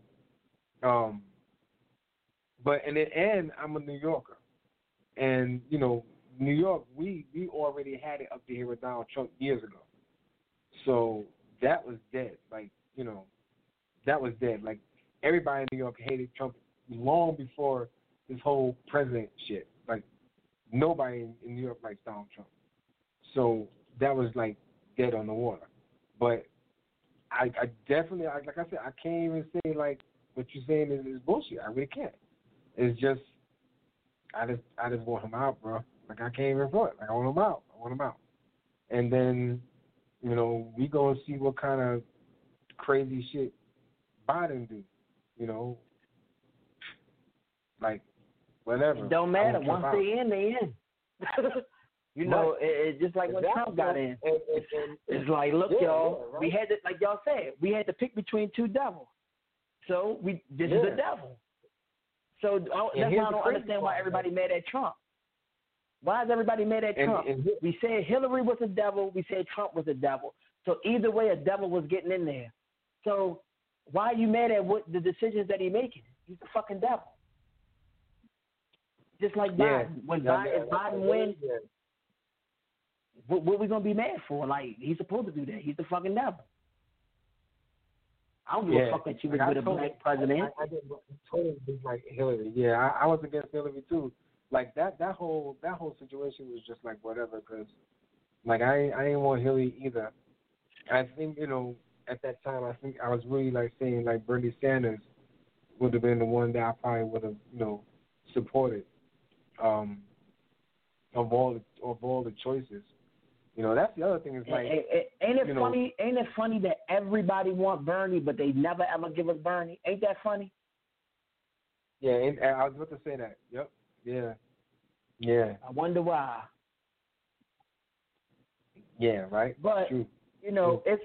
But in the end, I'm a New Yorker. And, you know, New York, we already had it up to here with Donald Trump years ago. So that was dead. Like, you know, that was dead. Like, everybody in New York hated Trump long before this whole president shit. Like, nobody in New York likes Donald Trump. So that was, like, dead on the water. But I definitely, like I said, I can't even say, like, what you're saying is bullshit. I really can't. It's just, I just want him out, bro. Like, I can't even front. Like, I want him out. And then, you know, we gonna see what kind of crazy shit Biden do. You know, like, whatever. It don't matter. Once they in, they in. You know, it's just like when Trump got in. It's like, look, y'all, right. We had to, like y'all said, we had to pick between two devils. So this is a devil. So that's why I don't understand why everybody mad at Trump. Why is everybody mad at Trump? We said Hillary was a devil. We said Trump was a devil. So either way, a devil was getting in there. So why are you mad at what the decisions that he's making? He's a fucking devil. Just like Biden. When Biden wins, what are we going to be mad for? Like, he's supposed to do that. He's the fucking devil. I don't give a fuck that you was with a black president. I didn't totally like Hillary. Yeah, I was against Hillary too. Like that whole situation was just like whatever. Because like I didn't want Hillary either. I think, you know, at that time I think I was really like saying like Bernie Sanders would have been the one that I probably would have, you know, supported of all the choices. You know, that's the other thing is like, ain't it funny? Ain't it funny that everybody want Bernie, but they never ever give us Bernie? Ain't that funny? Yeah, and I was about to say that. Yep. Yeah. I wonder why. Yeah. Right. But True. You know, it's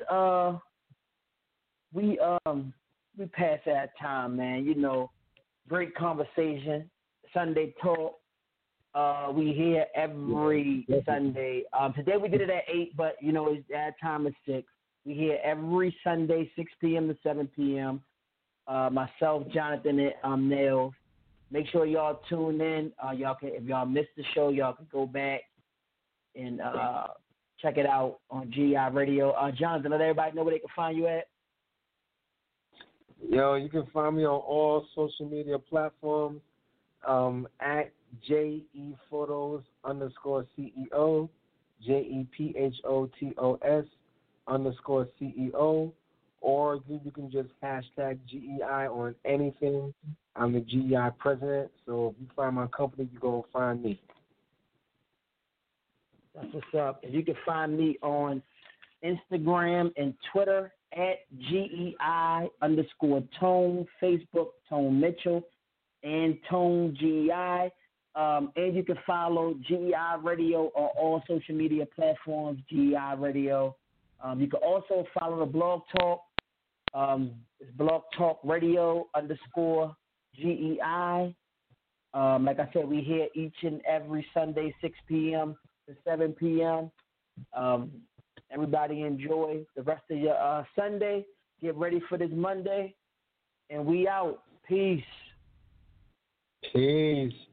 we passed that time, man. You know, great conversation. Sunday talk. We here every Sunday. Today we did it at 8, but, you know, that time is 6. We here every Sunday, 6 p.m. to 7 p.m. Myself, Jonathan, and Nails. Make sure y'all tune in. Y'all can, if y'all missed the show, y'all can go back and check it out on GI Radio. Jonathan, let everybody know where they can find you at. Yo, you can find me on all social media platforms at JEPhotos_CEO, JEPHOTOS_CEO, or you can just hashtag GEI on anything. I'm the GEI president, so if you find my company, you go find me. That's what's up. And you can find me on Instagram and Twitter at GEI_Tone, Facebook, Tone Mitchell, and Tone GEI. And you can follow GEI Radio on all social media platforms, GEI Radio. You can also follow the Blog Talk. It's Blog Talk Radio _GEI. Like I said, we here each and every Sunday, 6 p.m. to 7 p.m. Everybody enjoy the rest of your Sunday. Get ready for this Monday. And we out. Peace. Peace.